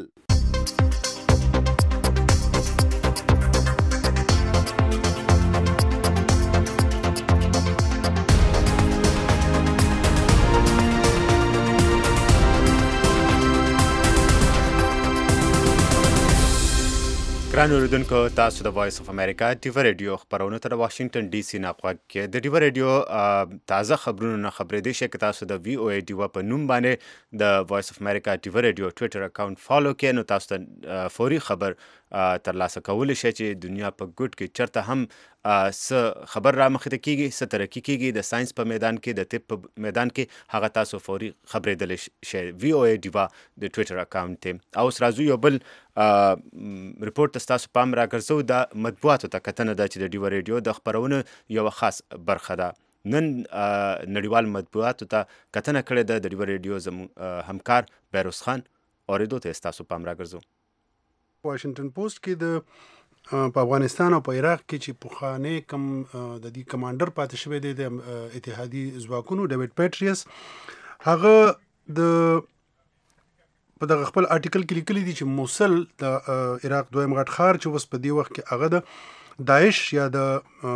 ګران اوریدونکو، تاسو د وایس اف امریکا ډیوا ریډیو خبرونه ته د واشنگټن ډي سي نه غوږ کې د ډیوا ریډیو تازه خبرونه نه خبرېدی شي که تاسو د وی او ای ډیوا په نوم باندې د وایس اف امریکا ډیوا ریډیو ټویټر اکاونټ فالو کړئ نو تاسو ته فوري خبر ترلاسه کولی شي چې دنیا په ګوټ کې چرته هم څه خبر را مخې ته کیږي، څه ترقي کیږي د ساينس په میدان کې، د طب په میدان کې، هغه تاسو فوري خبرېدلی شئ. وی او ای ډیوا د ټویټر اکاونټ ته. اوس راځو یو بل ریپورټ ته ستاسو پام راګرځو. د مطبوعاتو ته کتنه ده چې د ډیوا ریډیو د خپرونو یوه خاص برخه ده. نن نړیوال مطبوعاتو ته کتنه کړې ده د ډیوا ریډیو زموږ همکار بیروز خان. اورېدو ته ستاسو پام راګرځو. واشنگټن پوسټ کې د په افغانستان او په عراق کې چې پخوانی د دې کمانډر پاتې شوی دی د اتحادي ځواکونو ډیوډ پیټریس، هغه د په دغه خپل آرټیکل کې لیکلي دي چې موصل د عراق دویم غټ ښار چې اوس په دې وخت کې هغه د داعش یا د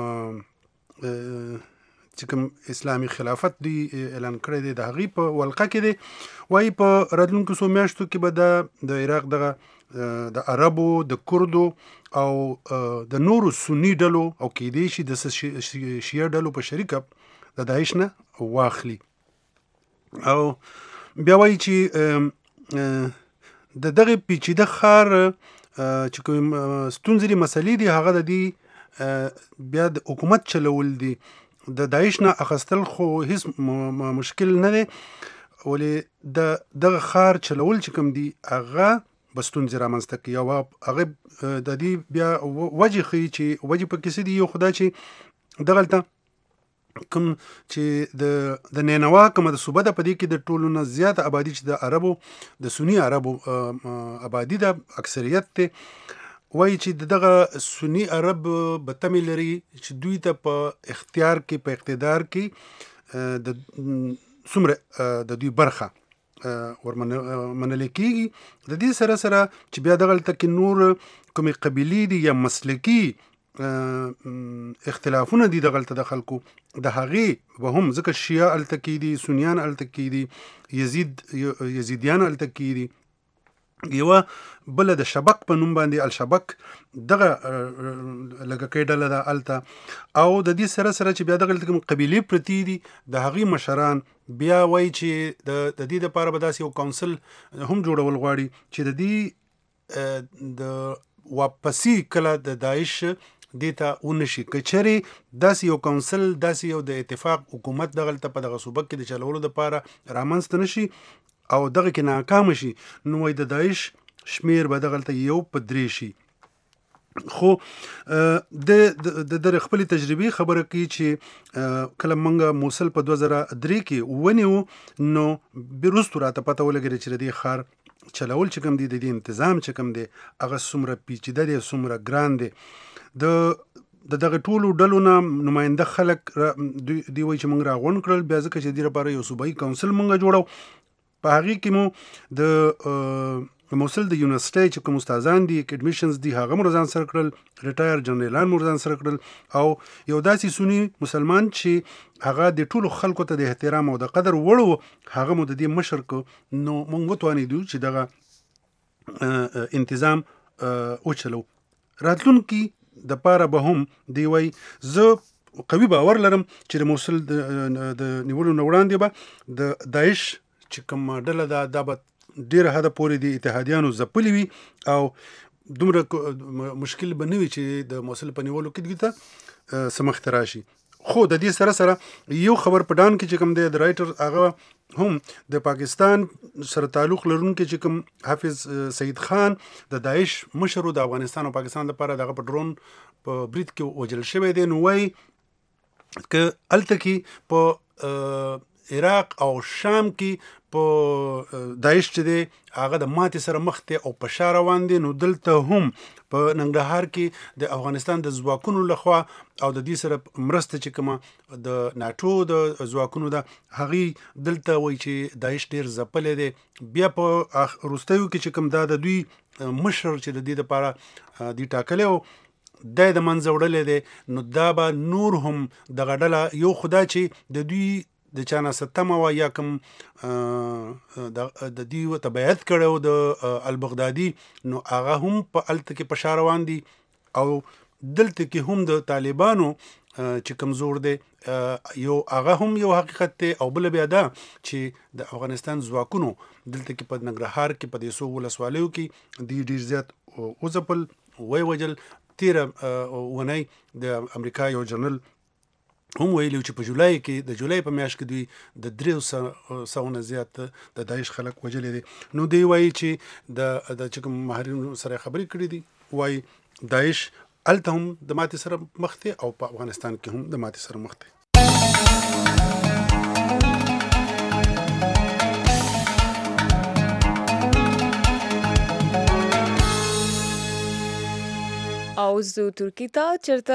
چې کوم اسلامي خلافت دی اعلان کړی دی د هغې په ولقه کې دی. وایي په راتلونکو څو میاشتو کې به د عراق دغه د عربو، د کردو او د نورو سنی ډلو او کېدای شي د شیعه ډلو په شریکه د داعش نه واخلي. او بیا وایي چې د دغه پیچیده ښار چې کوم ستونزې مسلې دي هغه د دې بیا د حکومت چلول دي. د داعش نه اخیستل خو هیڅ مشکل نه دی، ولې دغه ښار چلول چې کوم دي هغه بستونزې رامنځته کوي. او هغه د دې بیا وجه ښیي چې وجه په کیسه دي. یو خدا چې دغلته کوم چې د نینوا کومه د صوبه ده په دې کې د ټولو نه زیاته آبادي چې د عربو د سنی عربو آبادي ده، اکثریت دی. وایي چې دغه سنی عرب به تمې لري چې دوی ته په اختیار کې، په اقتدار کې د څومره د دوی برخه ورمنل کېږي. د دې سره سره چې بیا دغلته کې نور کومې قبیلې دي یا مسلکي اختلافونه دي دغلته د خلکو، د هغې به هم ځکه شیعه هلته کې دي، سنیان هلته کې دي، یزیدیان هلته کې دي. یوه بله د شبق په نوم باندې الشبق دغه لږکۍ ډله ده هلته. او د دې سره سره چې بیا دغلته کوم قبیلې پرتې دي د هغې مشران بیا وایي چې د دې دپاره به داسې یو کونسل هم جوړول غواړي چې د دې د واپسي کله د داعش دې ته ونشي. که چېرې داسې یو کونسل، داسې یو د اتفاق حکومت دغلته په دغه صوبه کې د چلولو دپاره رامنځته نشي او دغه کې ناکام شي، نو وایي د داعش شمیر به دغلته یو په 3 شي. خو د خپل تجربې خبره کوي چې کله موږ موصل په 2003 کې ونیو نو وروستو راته پته ولګېده چې د دې ښار چلول چې کوم دی، د دې انتظام چې کوم دی هغه څومره پیچیده دی، څومره ګران دی. د د دغه ټولو ډلو نه نماینده خلک دوی وایي چې موږ راغونډ کړل، بیا ځکه چې دې لپاره یو صوبایي کونسل موږ جوړو. په هغې کې مو د موصل د یونیورسټۍ چې کوم استادان دي اکیډمیشنز دي هغه مو ځان سره کړل، ریټایر جنرالان مو ځان سره کړل، او یو داسې سني مسلمان چې هغه د ټولو خلکو ته د احترام او د قدر وړ و هغه مو د دې مشر کو. نو موږ وتوانېدو چې دغه انتظام وچلو. راتلونکي د پاره به هم دی وای زه قوي باور لرم چې د موصل د نیولو نه وړاندې به د داعش چې کوم ډله دا به ډېره حده پورې د اتحادیانو ځپلې وي او دومره مشکل به نه وي چې د موصل په نیولو کې ته څه مخته راشي. خو د دې سره سره یو خبر په ډان کې چې کوم دی د رایټر هغه هم د پاکستان سره تعلق لرونکي چې کوم حافظ سید خان د داعش مشر د افغانستان او پاکستان لپاره دغه په ډرون په برید کې وژل شوی دی. نو وایي که هلته کې په عراق او شام کې په داعش چې دی هغه د ماتې سره مخ دی او په شا روان دی، نو دلته هم په ننګرهار کې د افغانستان د ځواکونو لخوا او د دې سره مرسته چې کومه د ناټو د ځواکونو ده هغې دلته وایي چې داعش ډېر ځپلی دی. بیا په وروستیو کې چې کوم دا د دوی مشر چې د دې دپاره دوی ټاکلی او دی د منځه وړلی دی، نو دا به نور هم دغه ډله یو خو دا چې د دوی د چانه ستمه وه یا کوم د دوی ورته بیعت کړی د البغدادي، نو هغه هم په هلته کې په شا روان دي او دلته کې هم د طالبانو چې کوم زور دی یو هغه هم یو حقیقت دی. او بله بیا دا چې د افغانستان ځواکونو دلته کې په ننګرهار کې په دې 100 ولسوالیو کې دوی ډېر زیات وځپل، وژل. تېره اونۍ د امریکا یو جنرال هم ویلي چې په جولای کې د جولای په میاشت کې دوی د 300 نه زیات د داعش خلک وژلي دي. نو دوی وایي چې د چې کوم ماهرینو سره خبرې کړې دي، وایي داعش هلته هم د ماتې سره مخ دی او په افغانستان کې هم د ماتې سره مخ دی. او زو ترکی ته چرته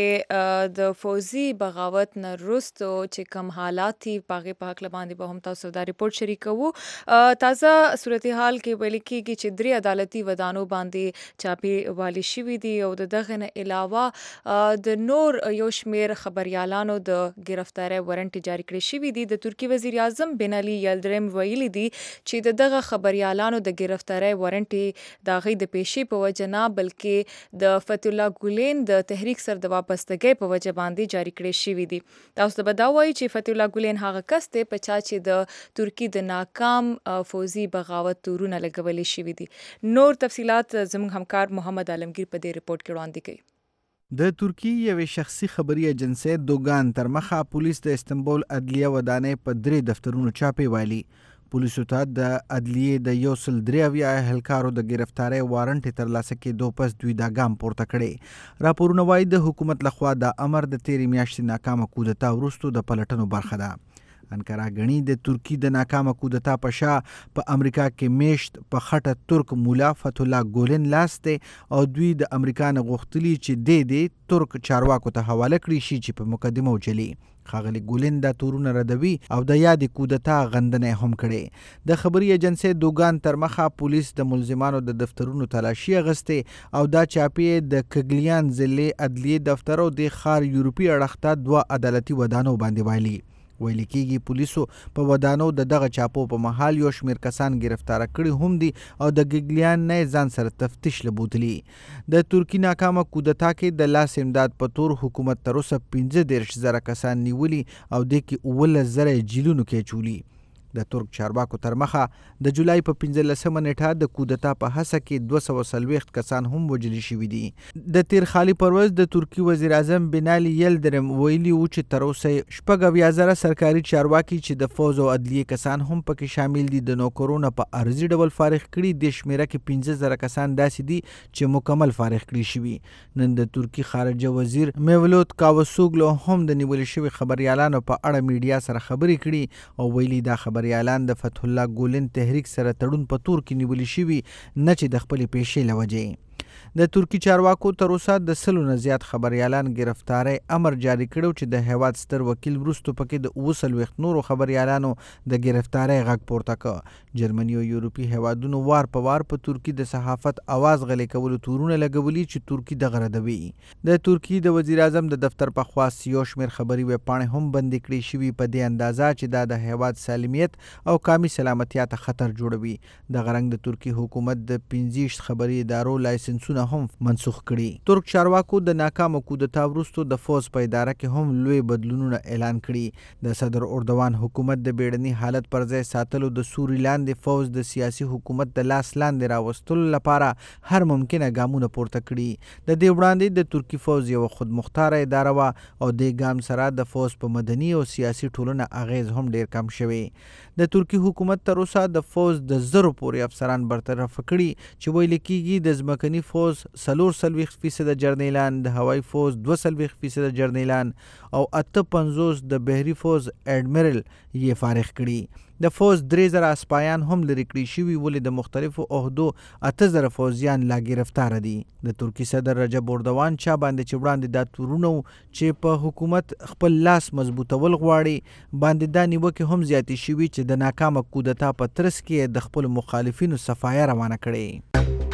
چې د فوزي بغاوت نه وروسته چې کوم حالات دي په هغې په هکله باندې به هم تاسو دا ریپورټ شریکوو. تازه صورتحال کې ویل کېږي چې 3 عدالتي ودانو باندې چاپې والي شوي دي او د دغه نه علاوه د نور یو شمېر خبریالانو د ګرفتارۍ وارنټ جاري کړی شوي دي. د ترکي وزیر اعظم بن علي یلدریم ویلي دي چې د دغه خبریالانو د ګرفتارۍ وارنټ د هغوی د پیشې په وجه نه بلکې د فتح الله ګولین د تحریک سر د واپستګۍ په وجه باندې جاري کړی شوي دي. تاسو ته به دا وایي چې فتح الله ګولین هغه کس دی په چا چې د ترکي د ناکام فوزي بغاوت تورونه لګولي شوي دي. نور تفصیلات زموږ همکار محمد عالمگیر په دې ریپورټ کې وړاندې کوي. د ترکی یوې شخصي خبري ایجنسۍ دوګان تر مخه پولیس د استنبول عدلیه ودانۍ په 3 دفترونو چاپې والي. پولیسو ته د عدلیې د 103 اهلکارو د ګرفتارۍ وارنټ ترلاسه کېدو پس دوی دا ګام پورته کړی. راپورونه وایي د حکومت لخوا دا امر د تېرې میاشتې ناکامه کودتا وروسته د پلټنو برخه ده. انکارا غني د ترکی د ناکامه کودتا په شا په امریکا کې میشت په خټه ترک مولا فتح الله ګولین لاس دی او دوی د امریکا نه غوښتلي چې د ترک چارواکو ته حواله کړي شي چې په مقدمه وچلي. ښاغلي ګولین دا تورونه ردوي او د یادې کودتا غندنه هم کړي. د خبري ایجنسۍ دوګان تر مخه پولیس د ملزمانو د دفترونو تلاشي اغستې او دا چاپې د کګلیان ضلع عدلیې دفتر او د ښار یورپي اړخ ته 2 عدالتي ودانو باندې والي. ویل کېږي پولیسو په ودانو د دغه چاپو په محل یو شمېر کسان ګرفتاره کړي هم دي او د ګګلیان نه ځان سره تفتیش لبوتلي. د ترکي ناکامه کودتا کې د لاس امداد په تور حکومت تر اوسه 15,000 کسان نیولي او د کې 11,000 جیلونو کې چولي. د ترک چارواکو تر مخه د جولای په 15مه نیټه د کودتا په هڅه کې 240 کسان هم وژل شوي دي. د تیر خالي پروز د ترکی وزیر اعظم بن علي یلدرم ویلي و چې تر اوسه 90,000 سرکاري چارواکي چې د فوز او عدلیې کسان هم پکې شامل دي د نوکرونو په ارزي ډول فارغ کړي. د شمیره کې 15,000 کسان داسې دي چې مکمل فارغ کړي شوي. نن د ترکی خارجه وزیر میولوت کاوسوګلو هم د نیول شوي خبريالانو په اړه میډیا سره خبرې کړي او ویلي دا خبريالان د فتح الله ګولین تحریک سره تړون په تور کې نیول شوي نه چې د خپل پیشې لوجې. د ترکی چارواکو تر اوسه د 100 نه زیات خبريالان گرفتاری امر جاری کړو چې د هیواد ستر وکیل وروسته پکې د 29 نورو خبريالانو د گرفتاری غږ پورته کړ. جرمني او یورپي هیوادونو وار په وار په ترکی د صحافت आवाज غلې کولو تورونه لګولي چې ترکی دغه ردوي. د ترکی د وزیر اعظم د دفتر په خوا یو شمېر خبري ویبپاڼې هم بندي کړې شوي په دې اندازه چې دا د هیواد سالمیت او قومي سلامتیا ته خطر جوړوي. دغه رنګ د ترکی حکومت د 15 خبري ادارو لایسنسونه هم منسوخ کړي. ترک چارواکو د ناکامه کودتا وروسته د فوز په اداره کې هم لوی بدلونونه اعلان کړي. د صدر اردوان حکومت د بیړني حالت پر ځای ساتلو د سوري لاندې فوز د سیاسي حکومت د لاس لاندې راوستلو لپاره هر ممکنه ګامونه پورته کړي. د دې وړاندې د ترکی فوز یو خودمختاره اداره وه او د ګام سره د فوز په مدني او سیاسي ټولنه اغیز هم ډیر کم شوی. د ترکی حکومت تر اوسه د فوز د 0 پورې افسران برطرف کړي چې ویل کېږي د ځمکني فوز 43% جرنیلان، د هوایي فوز 42% جرنیلان او 58 د بحري فوز اډمیرل یې فارغ کړي. د فوز 3000 اسپایان هم لري کړي شوي ولې د مختلفو عهدو 8000 فوزیان لا گرفتار دي. د ترکی صدر رجب اردوان چا باندې چې وړاندې دا تورونه چې په حکومت خپل لاس مضبوطول غواړي باندې دا نیوکې هم زیاتې شوي چې د ناکامه کودتا په ترڅ کې د خپل مخالفینو صفایه روانه کړي.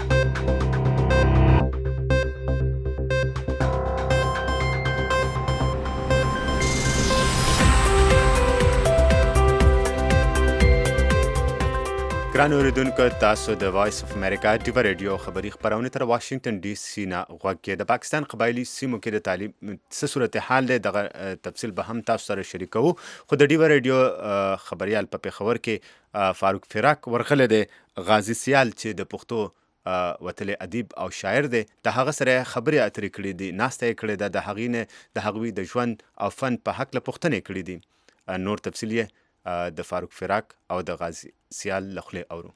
ګران اوریدونکو، تاسو د وایس اف امریکا ډیو رادیو خبری خبرونه تر واشنگټن ډي سي نه غوږی. د پاکستان قبایلی سیمو کې د تعلیم څه صورتحال دی دغه تفصیل به هم تاسو سره شریکو. خو د ډیو رادیو خبريال په پیښور کې فاروق فراق ورغله دی، غازی سیال چې د پښتو وتل ادیب او شاعر دی، د هغه سره خبرې اترې کړې دي، ناسته یې کړې ده، د هغې د هغوی د ژوند او فن په حق له پوښتنې کړې دي. نور تفصیل یې د فاروق فراق او د غازی سیال لخوا اورو.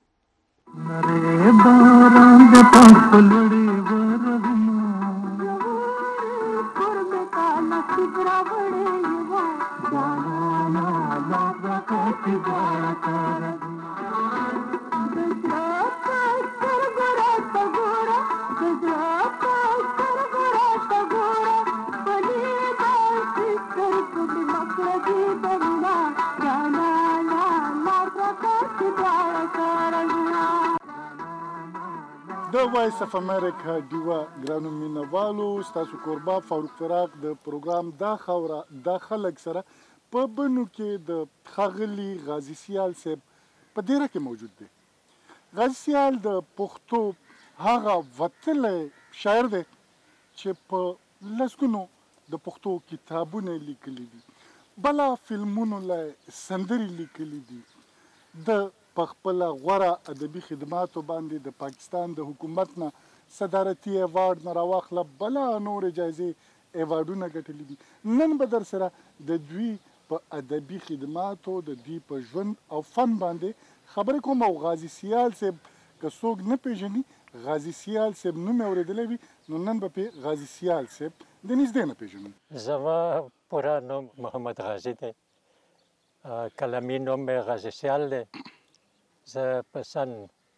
د وایس اف امریکا ډیوا ګرانو مینوالو، ستاسو کوربه فاروق فراق د پروګرام دا خوره دا خلک سره په بنو کې د ښاغلي غازي سیال صاحب په دیره کې موجود دی. غازي سیال د پښتو هغه وتلی شاعر دی چې په لسګونو د پښتو کتابونه لیکلي دي، بله فلمونو له سندرې لیکلي دي. د په خپله غوره ادبي خدماتو باندې د پاکستان د حکومت نه صدارتي ایوارډ نه راواخله بله نورې جایزې ایوارډونه ګټلي دي. نن به در سره د دوی په ادبي خدماتو، د دوی په ژوند او فن باندې خبرې کوم. او غازي سیال صاحب که څوک نه پیژني، غازي سیال صاحب نوم یې اورېدلی وي، نو نن به پې غازي سیال صاحب د نږدې نه پیژنو. زما پوره نوم محمد غازي دی، کلمي نوم مې غازي سیال دی. زه په سن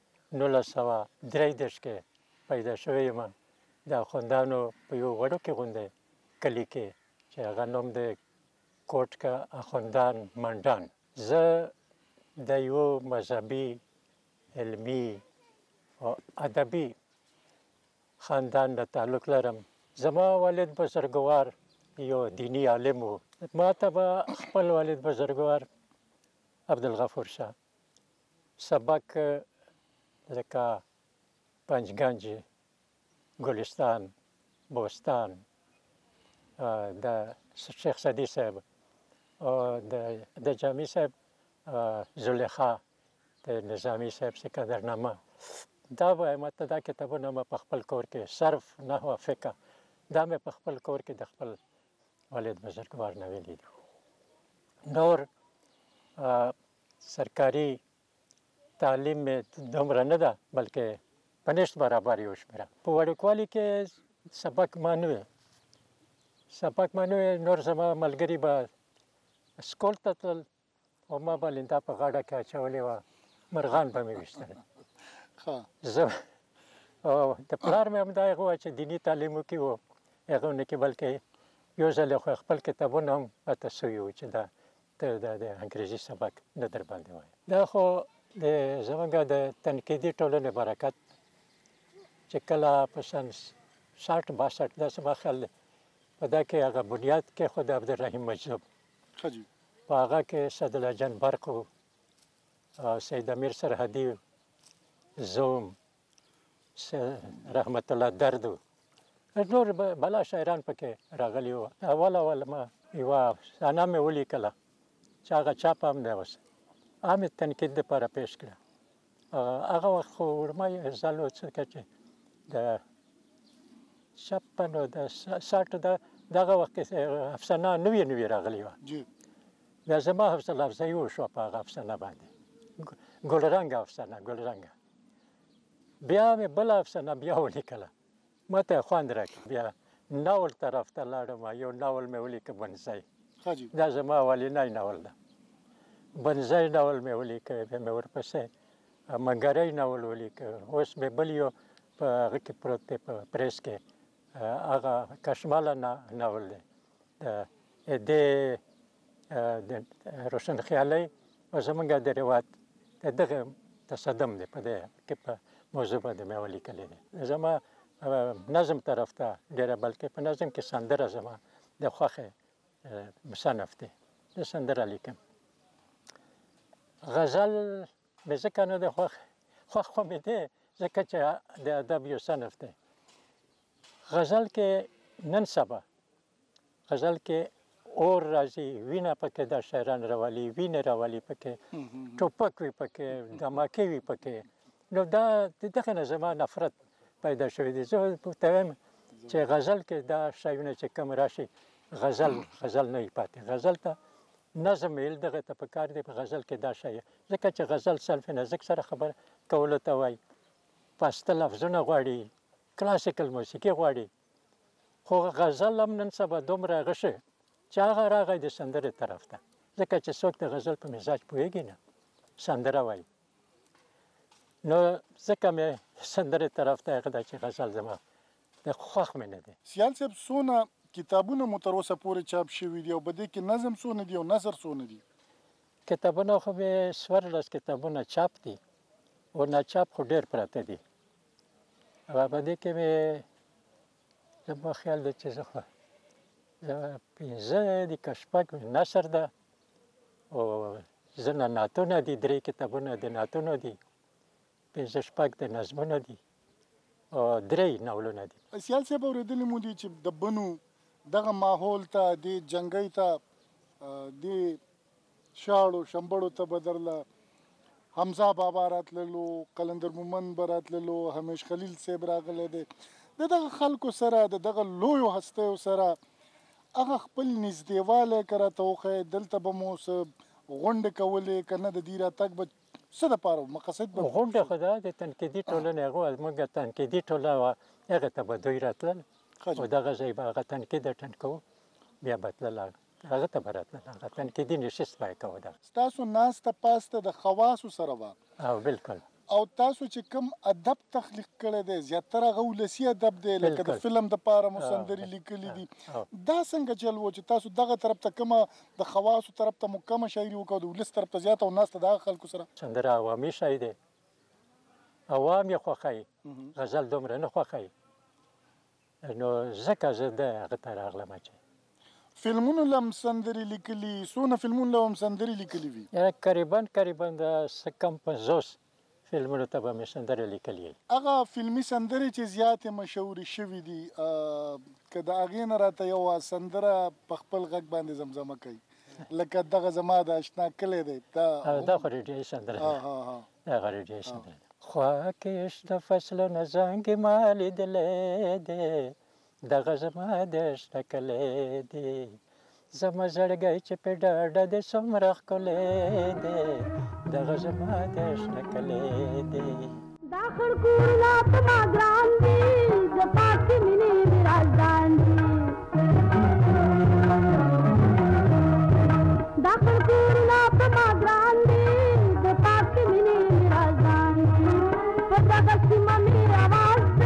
1933 کې پیدا شوی یم د اخوندانو په یو وړوکي غوندې کلي کې چې هغه نوم دی کوټکا اخوندان منډان. زه د یو مذهبي، علمي او ادبي خاندان نه تعلق لرم. زما والد بزرګوار یو دینی عالم و. ما ته به خپل والد بزرګوار عبدالغفور شاه سبق لکه پنجگنج، گلستان، بوستان، د شیخ سعدي صاحب او د جامی صاحب زلیخا، د نظامی صاحب سکندرنامه، دا وایم ته دا کتابونه ما په خپل کور کې صرف، نحو، فقه دا مې په خپل کور کې د خپل والد بزرګوار نه ویلي دي. نور سرکاري تعلیم مې دومره نه ده، بلکې په نشت برابر یو شمېره. په وړوکوالي کې سبق ما نه وی، نور زما ملګري به سکول ته تلل او ما به لنده په غاړه کې اچولې وه، مرغان به مې ویشتل. او د پلار مې هم دا هغه چې دیني تعلیم وکړي و هغه نه کې بلکې یو ځل خو خپل کتابونه هم پته سوي وو چې دا ته د انګریزي سبق نه در باندې وایي. دا خو د زمونږ د تنقیدي ټولنې برکت چې کله په سن 60-62 داسې ما خیال دی په دا کې هغه بنیاد کې خو د عبدالرحیم مجذوب په هغه کې صدالله جان برق و سید امیر سرحدي زوم رحمت الله درد و نور بلا شاعران پکې راغلي وو. اول ما یوه افسانه مې ولیکله چې هغه چاپ هم دی اوس عامې تنقید دپاره پیش کړه. هغه وخت خو وړمه ځل و څه چې د 56 د 60 دغه وخت کې افسانه نوې راغلې وه. بیا زما حوصله افزایي وشوه په هغه افسانه باندې ګلرنګه افسانه ګلرنګه. بیا مې بله افسانه بیا ولیکله ماته خوند راکړه. بیا ناول طرف ته لاړم یو ناول مې ولیکه بنځای دا زما اولنی ناول ده. بنځای ناول مې ولیکه بیا مې ورپسې منګری ناول ولیکه. اوس مې بل یو په هغه کې پروت دی په پریس کې هغه کشماله ناول دی د روشن خیالۍ او زمونږ د روایت دغه تصدم دی په دې کې په موضوع باندې مې ولیکلی دی. زما نظم طرف ته ډېره بلکې په نظم کې سندره زما د خوښې مصنف دی د سندره لیکم. غزل مې ځکه نه دی خوښ خو مې دی ځکه چې د ادب یو صنف دی. غزل کې نن سبا غزل کې اور راځي وینه پکې د شاعران راولي وینه راولي پکې ټوپک وي پکې دماکې وي پکې. نو دا دغه نه زما نفرت پیدا شوی دی. زه ورته وایم چې غزل کې دا شیونه چې کم راشي غزل نه وي پاتې. غزل ته نظم ویل دغه ته پکار دی په غزل کې دا شی ځکه چې غزل صرف نزدیک سره خبر کولو ته وایي پاسته لفظونه غواړي کلاسیکل موسیقي غواړي. خو غزل هم نن سبا دومره هغه شي چې هغه راغی د سندرې طرف ته ځکه چې څوک د غزل په مزاج پوهېږي نه سندره وایي. نو ځکه مې سندرې طرف ته هغه ده چې غزل زما د خوښ مې نه دی. سیال صاحب څونه کتابونه مو تر اوسه پورې چاپ شوي دي او په دې کې نظم څونه دي او نثر څونه دي؟ کتابونه خو مې 14 کتابونه چاپ دي او ناچاپ خو ډېر پراته دي. او په دې کې مې زما خیال دی چې زه 5 دي که 6 نثر ده او ځینې نعتونه دي 3 کتابونه د نعتونو دي 5-6 د نظمونه دي او 3 ناولونه دي. سیال صاحب اورېدلی مو دي چې د بنو دغه ماحول ته د جنګۍ ته د شاړو شمبړو ته بدرله حمزه بابا راتللو قلندر مومن به راتللو همیش خلیل صاحب راغلی دی. دغه خلکو سره دغه لویو هستیو سره هغه خپل نږدېوالی که راته وښیې دلته به مو څه غونډې کولې که نه د دې راتګ به څه دپاره مقصد به غونډه خو ده د تنقیدي ټولنې هغه زموږ تنقیدي ټولنه وه هغې ته به دوی راتلل او دغه ځای به هغه تنقید اټنډ کوو بیا به تلل هغه ته به راتلل هغه تنقیدي نشست به یې کوو. ده ستاسو ناسته پاسته د خواصو سره وه او بالکل او تاسو چې کوم ادب تخلیق کړی دی زیاتره هغه ولسي ادب دی لکه د فلم دپاره مو سندرې لیکلي دي. دا څنګه چل و چې تاسو دغه طرف ته کومه د خواصو طرف ته مو کمه شاعري وکړه د ولس طرف ته زیاته او ناسته د هغه خلکو سره؟ سندره عوامي شی دی عوام یې خوښوي غزل دومره نه خوښوي نو ځکه زه د هغه ته راغلم چې فلمونو له هم سندرې لیکلي څونه فلمونو له هم سندرې لیکلي وي؟ قریبا د څه کم 50 فلمونو ته به مې سندرې لیکلي. هغه فلمي سندرې چې زیاتې مشهورې شوي دي که د هغې نه راته یوه سندره په خپل غږ باندې زمزمه کوي لکه دغه زما د اشنا کلی دی دا خو ریډیوي سندره ده هغه ریډیوي سندره ده. خوا کې شته فصلونه زنګ ما لیدلی دی دغه زما د اشنا کلی دی زما زړګی چې په ډاډه دی څومره ښکلی دی دغه زما د اشنا کلی دی. دا خړکورونه په ما ګران دي د پاکې مینې مې رازدان دي دا خړکورونه په ما ګران دي د پاکې مینې مې رازدان دي په دغه سیمه مې اواز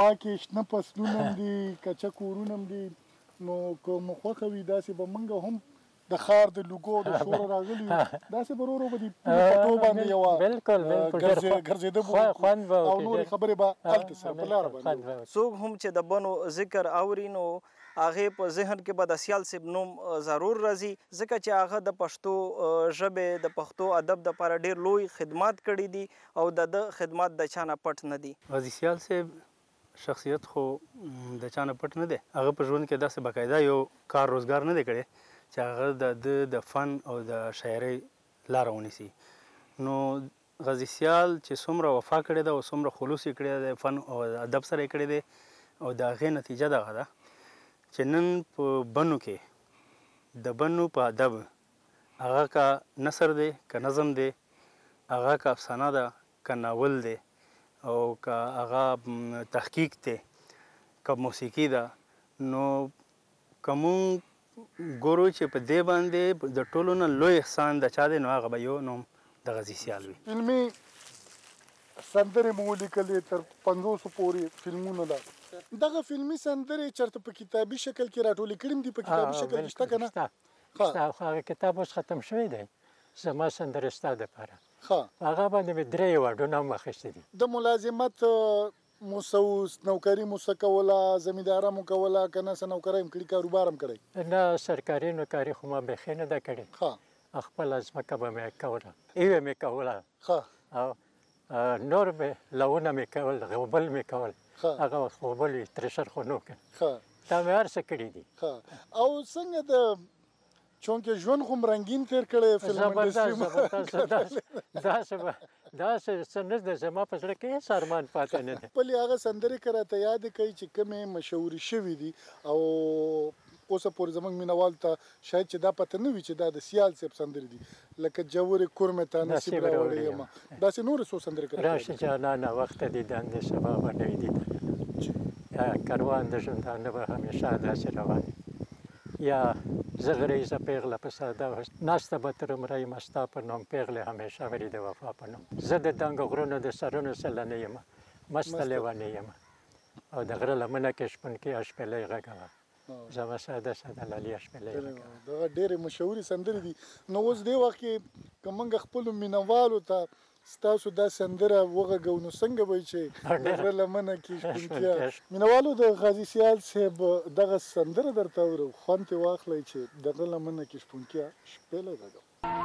پاکې شنه فصلونه هم دي کچه کورونه هم دي نو که مو خوښه وي داسې به موږ هم د ښار د لوګو د شوره راغلي یو داسې به ورو ورو به د پټو باندې یوه ګرځېده به او نورې خبرې به هلته سره په لاره باندې څوک هم چې د بنو ذکر اوري نو هغې په ذهن کې به د سیال صاحب نوم ضرور راځي ځکه چې هغه د پښتو ژبې د پښتو ادب دپاره ډېر لوی خدمات کړي دي او د ده خدمات د چا نه پټ نه دي. غازي سیال صاحب شخصیت خو د چا نه پټ نه دی. هغه په ژوند کې داسې باقاعده یو کار روزګار نه دی کړی چې هغه د فن او د شاعرۍ لاره ونیسي. نو غازي سیال چې څومره وفا کړې ده او څومره خلوص یې کړی دی فن او ادب سره یې کړی دی او د هغې نتیجه دغه ده چې نن په بنو کې د بنو په ادب هغه که نثر دی که نظم دی هغه که افسانه ده که ناول دی او که هغه تحقیق دی که موسیقي ده نو که مونږ ګورو چې په دې باندې د ټولو نه لوی احسان د چا دی نو هغه به یو نوم د غازي سیال وي. فلمي سندرې مو ولیکلې تر 500 پورې فلمونه ده. دغه فلمي سندرې چېرته په کتابي شکل کې راټولې کړي دي؟ په کتابي شکل کې شته که نه؟ شته خو هغه کتاب اوس ختم شوی دی زما سندرې ستا دپاره. هغه باندې مې 3 ایوارډونه هم اخیستي دي. د ملازمت موسوس نوکری مو څه کوله زمینداره مو کوله که نه څه نوکری هم کړي کاروبار هم کړی؟ نه سرکاري نوکري خو ما بیخي نه ده کړې. خپله ځمکه به مې کوله ایوې مې کوله او نور مې لونه مې کول غوبل مې کول هغه وخت غوبل وي ترشر خو نه کړ دا مې هر څه کړي دي. او څنګه د چونکې ژوند خو م رنګین تېر کړی فلم انډسټري داسې څه نه ده زما په زړه کې هېڅ ارمان پاتې نه دی. خپلې هغه سندرې که راته یادې کوي چې کومې مشهورې شوي دي او اوسه پورې زموږ مینوال ته شاید چې دا پته نه وي چې دا د سیال صاحب سندرې دي لکه جورې کورمې ته نصیب راوړی یمه داسې نورې څو سندرې که راشه جانانه وخت دیدن د سبا به نه وي دیدن کاروان د ژوندانه به همیشه داسې روان یا زه غریزه پیغله په ساده ناسته به تر عمره یم ستا په نوم پیغلې همیشه وري د وفا په نوم زه د دنګو غرونو د سرونو سلنه یم مسته لیونې یم او د غره لمنه کې شپون کې اشپېلۍ غږوه زما ساده ساده لالي اشپېلۍ غږوه. دغه ډېرې مشهورې سندرې دي. نو اوس دې وخت کې که موږ خپلو مینوالو ته ستاسو دا سندره وغږو نو څنګه به چې د غره لمنه کې شپونکیا مینوالو د غازي سیال صاحب دغه سندره درته اورو خوند ترې واخلئ چې د غره لمنه کې شپونکیا شپېلۍ غږوه.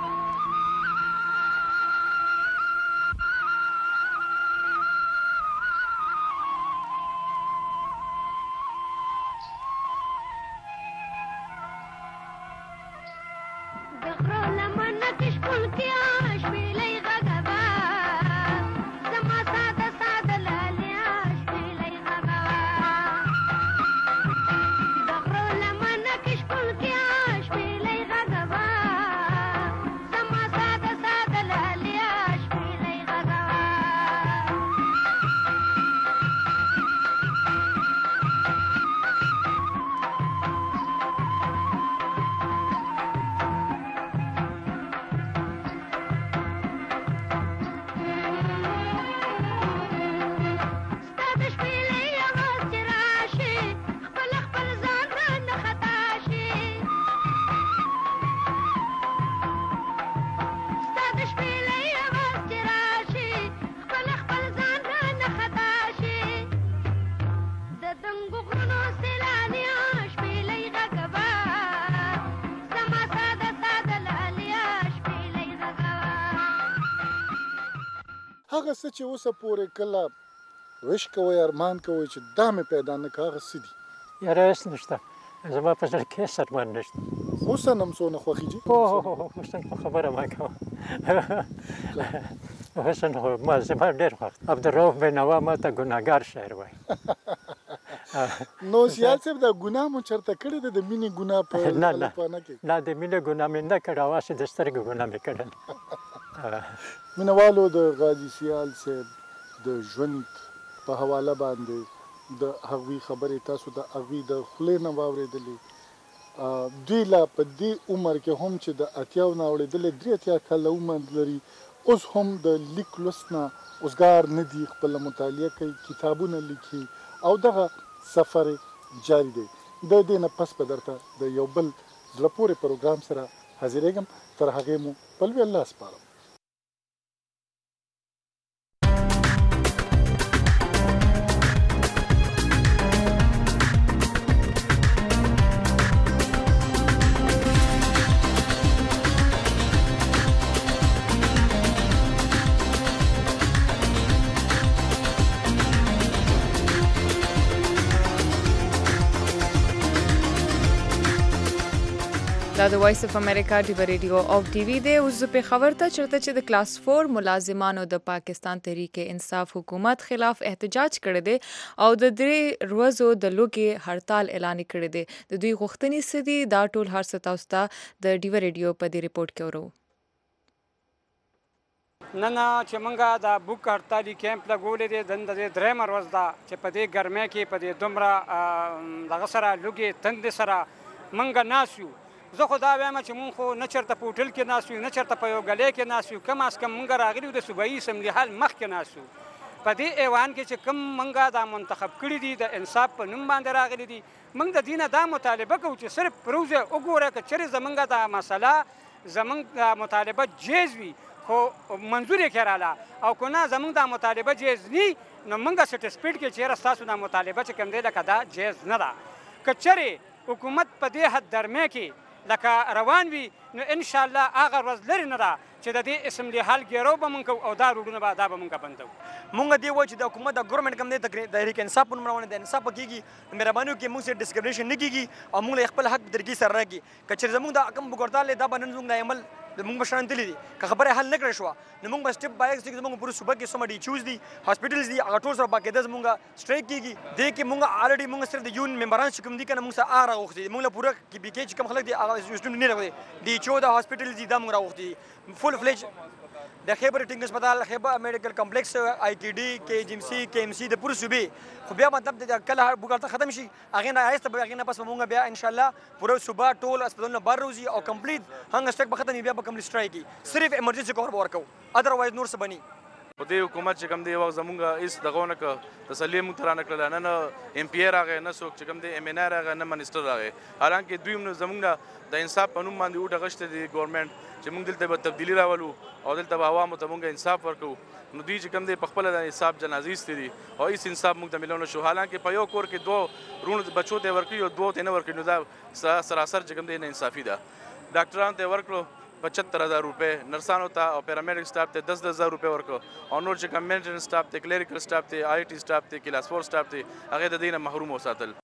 هغه څه چې اوسه پورې کله وش کوئ ارمان کوئ چې دا مې پیدا نه کړه هغه څه دي؟ یاره هېڅ نشته زما په زړه کې هېڅ ارمان نشته. حسن هم څونه خوښېږي؟ حسن خو خبره مه کوه حسن خو زما ډېر خوښ عبدالرؤف بینوا ما ته ګناهګار شاعر وایي. نو سیال صاحب دا ګناه مو چېرته کړې ده د مینې ګناه په الفانه کې؟ نه د مینې ګناه مې نه کړې هواسې د سترګو ګناه مې کړل. مینوالو د غازي سیال صاحب د ژوند په حواله باندې د هغوی خبرې تاسو د هغوی د خولې نه واورېدلې. دوی لا په دې عمر کې هم چې د 80 نه اورېدلې 83 کاله عمر لري اوس هم د لیک لوست نه اوزګار نه دي خپله مطالعه کوي کتابونه لیکي او دغه سفر جاری دی. د دې نه پس به درته د یو بل زړه پورې پروګرام سره حاضرېږم. تر هغې مو په لوی الله سپارم. دا د وایس اف امریکا ډیو ریډیو او ټي وی دی. اوس په خبر ته چرته چې د کلاس 4 ملازمانو د پاکستان تحریک انصاف حکومت خلاف احتجاج کړی دی او د 3 ورځو د لوګي هړتال اعلان کړی دی. د دوی غوښتنې سدي دا ټول هر څه تاسو ته د ډیو ریډیو په دې ریپورت کې ورو. نن چې مونږه د بوک هړتالي کیمپ لګولې دی د 3 ورځ دا چې په دې ګرمۍ کې په دې دومره دغه سره لوګي تند سره مونږه ناسو. زه خو دا وایم چې مونږ خو نه چېرته په هوټل کې ناست یو، نه چېرته په یو ګلۍ کې ناست یو، کم از کم مونږ راغلي یو د صوبایي اسمبلي حال مخکې ناست یو. په دې ایوان کې چې کوم مونږه دا منتخب کړي دي د انصاف په نوم باندې راغلي دي، مونږ د دې نه دا مطالبه کوو چې صرف پروژه وګوره که چېرې زمونږ دا مسله زمونږ دا مطالبه جیز وي خو منظور یې کړاله، او که نه زمونږ دا مطالبه جیز نی نو مونږ سټسپیډ کې چېرې ستاسو دا مطالبه چې کوم دی لکه دا جیز نه ده. که چېرې حکومت په دې حد درمۍ کې لکه روان وي نو انشاءالله هغه ورځ لرې نه ده چې د دې اسمبلي حال ګیرو به مونږ کوو او دا روډونه به دا به مونږ بندوو. مونږ دې وایو چې د حکومت د ګورنمنټ کوم دی د تحریک انصاف په نوم روانه د انصاف به کېږي، مهرباني وکړئ مونږ سره ډسکریمنیشن نه کېږي او مونږ له خپل حق په طریقې سره راکړي. که چېرې زمونږ دا کم بګردال دی دا به نن زموږ د عمل مونږ به شران تللی دي، که خبره حل نه کړې شوه نو مونږ به سټپ بای سټپ زمونږ پوره صوبه کې څومره ډیچوز دي هاسپټلز دي هغه ټول سره باقاعده زمونږ سټرایک کېږي. دې کې مونږ الریډي مونږ صرف د یون ممبران چې کوم دي که نه مونږ سره هغه راغوښتي دي، مونږ له پوره کې بي کې چې کوم خلک دي هغه یوزټون نه راغلي ډیچو د هاسپټلز دي دا مونږ راغوښتي دي فل فلیج د خیبر ټینګ هسپتال، خیبر میډیکل کمپلیکس، آی ټي ډي، کې جی ام سی، کې ام سی د پوره صوبې. خو بیا مطلب د کله بوګالته ختم شي هغې نه آیسته به هغې نه پس به مونږ بیا انشاءالله پوره صوبه ټول هسپتالونه بار روزي او کمپلیټ هنګ سټک به ختم بیا به کمپلیټ سټرایک کي، صرف ایمرجنسي کور به ورکوو ادروایز نور څه بني. په دې حکومت چې کوم دی وخت زمونږ هېڅ دغه ونه کړه، تسلي یې مونږ ته رانه کړله، نه ایم پی ای راغی، نه څوک چې کوم دی ایم این آی راغی، نه منسټر راغی. حالانکې دوی هم زمونږ نه د انصاف په نوم باندې وټه غشتی دی ګورنمنټ چې مونږ دلته به تبدیلي راولو او دلته به عوامو ته مونږ انصاف ورکوو. نو دوی چې کوم دی په خپله د انصاف جنازې ایستې دي او هېڅ انصاف مونږ ته میلاو نه شو. حالانکې په یو کور کې 2 رونو بچو ته یې ورکوي او 2 ته یې نه ورکوي، نو دا سراسر چې کوم دی نه انصافي ده. ډاکټرانو ته یې ورکړو 75,000 روپۍ، نرسانو ته او پیرامیډیک سټاف ته 10,000 روپۍ ورکړو او نور چې کوم مینټننس سټاف ته، کلیریکل سټاف ته، آی ټي سټاف ته، کلاس 4 سټاف ته هغې د دې نه محروم وساتل.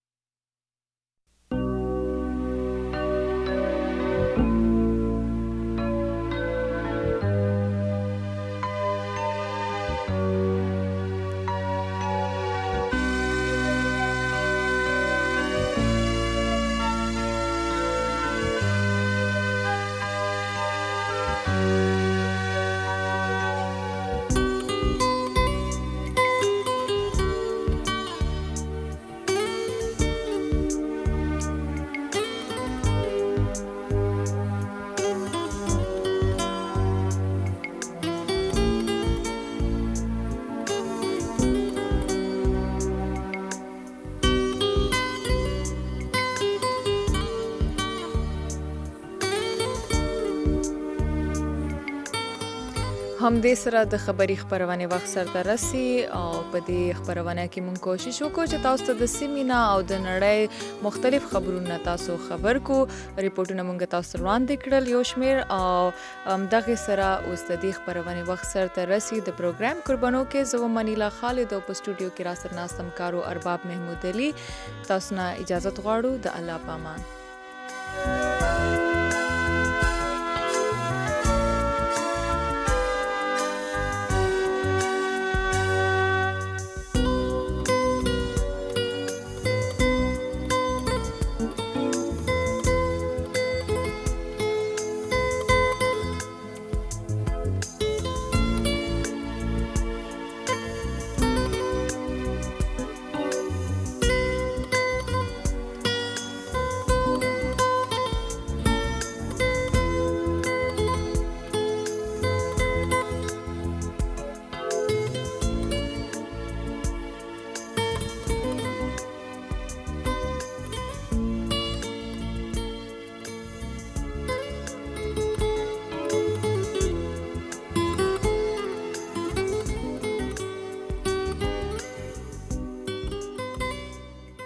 همدې سره د خبري خبرونه وخت سره رسي او په دې خبرونه کې مونږ کوشش وکړو چې تاسو ته د سیمینا او د نړۍ مختلف خبرونه تاسو خبر کو ریپورتونه مونږ تاسو وړاندې کړل یو شمیر او دغه سره اوس د دې خبرونه وخت سره رسي د پروګرام قربانو کې زو منیلا خالد او په سټوډیو کې را سره ناستم کارو ارباب محمود علي. تاسو نه اجازه غواړو د الله پامان.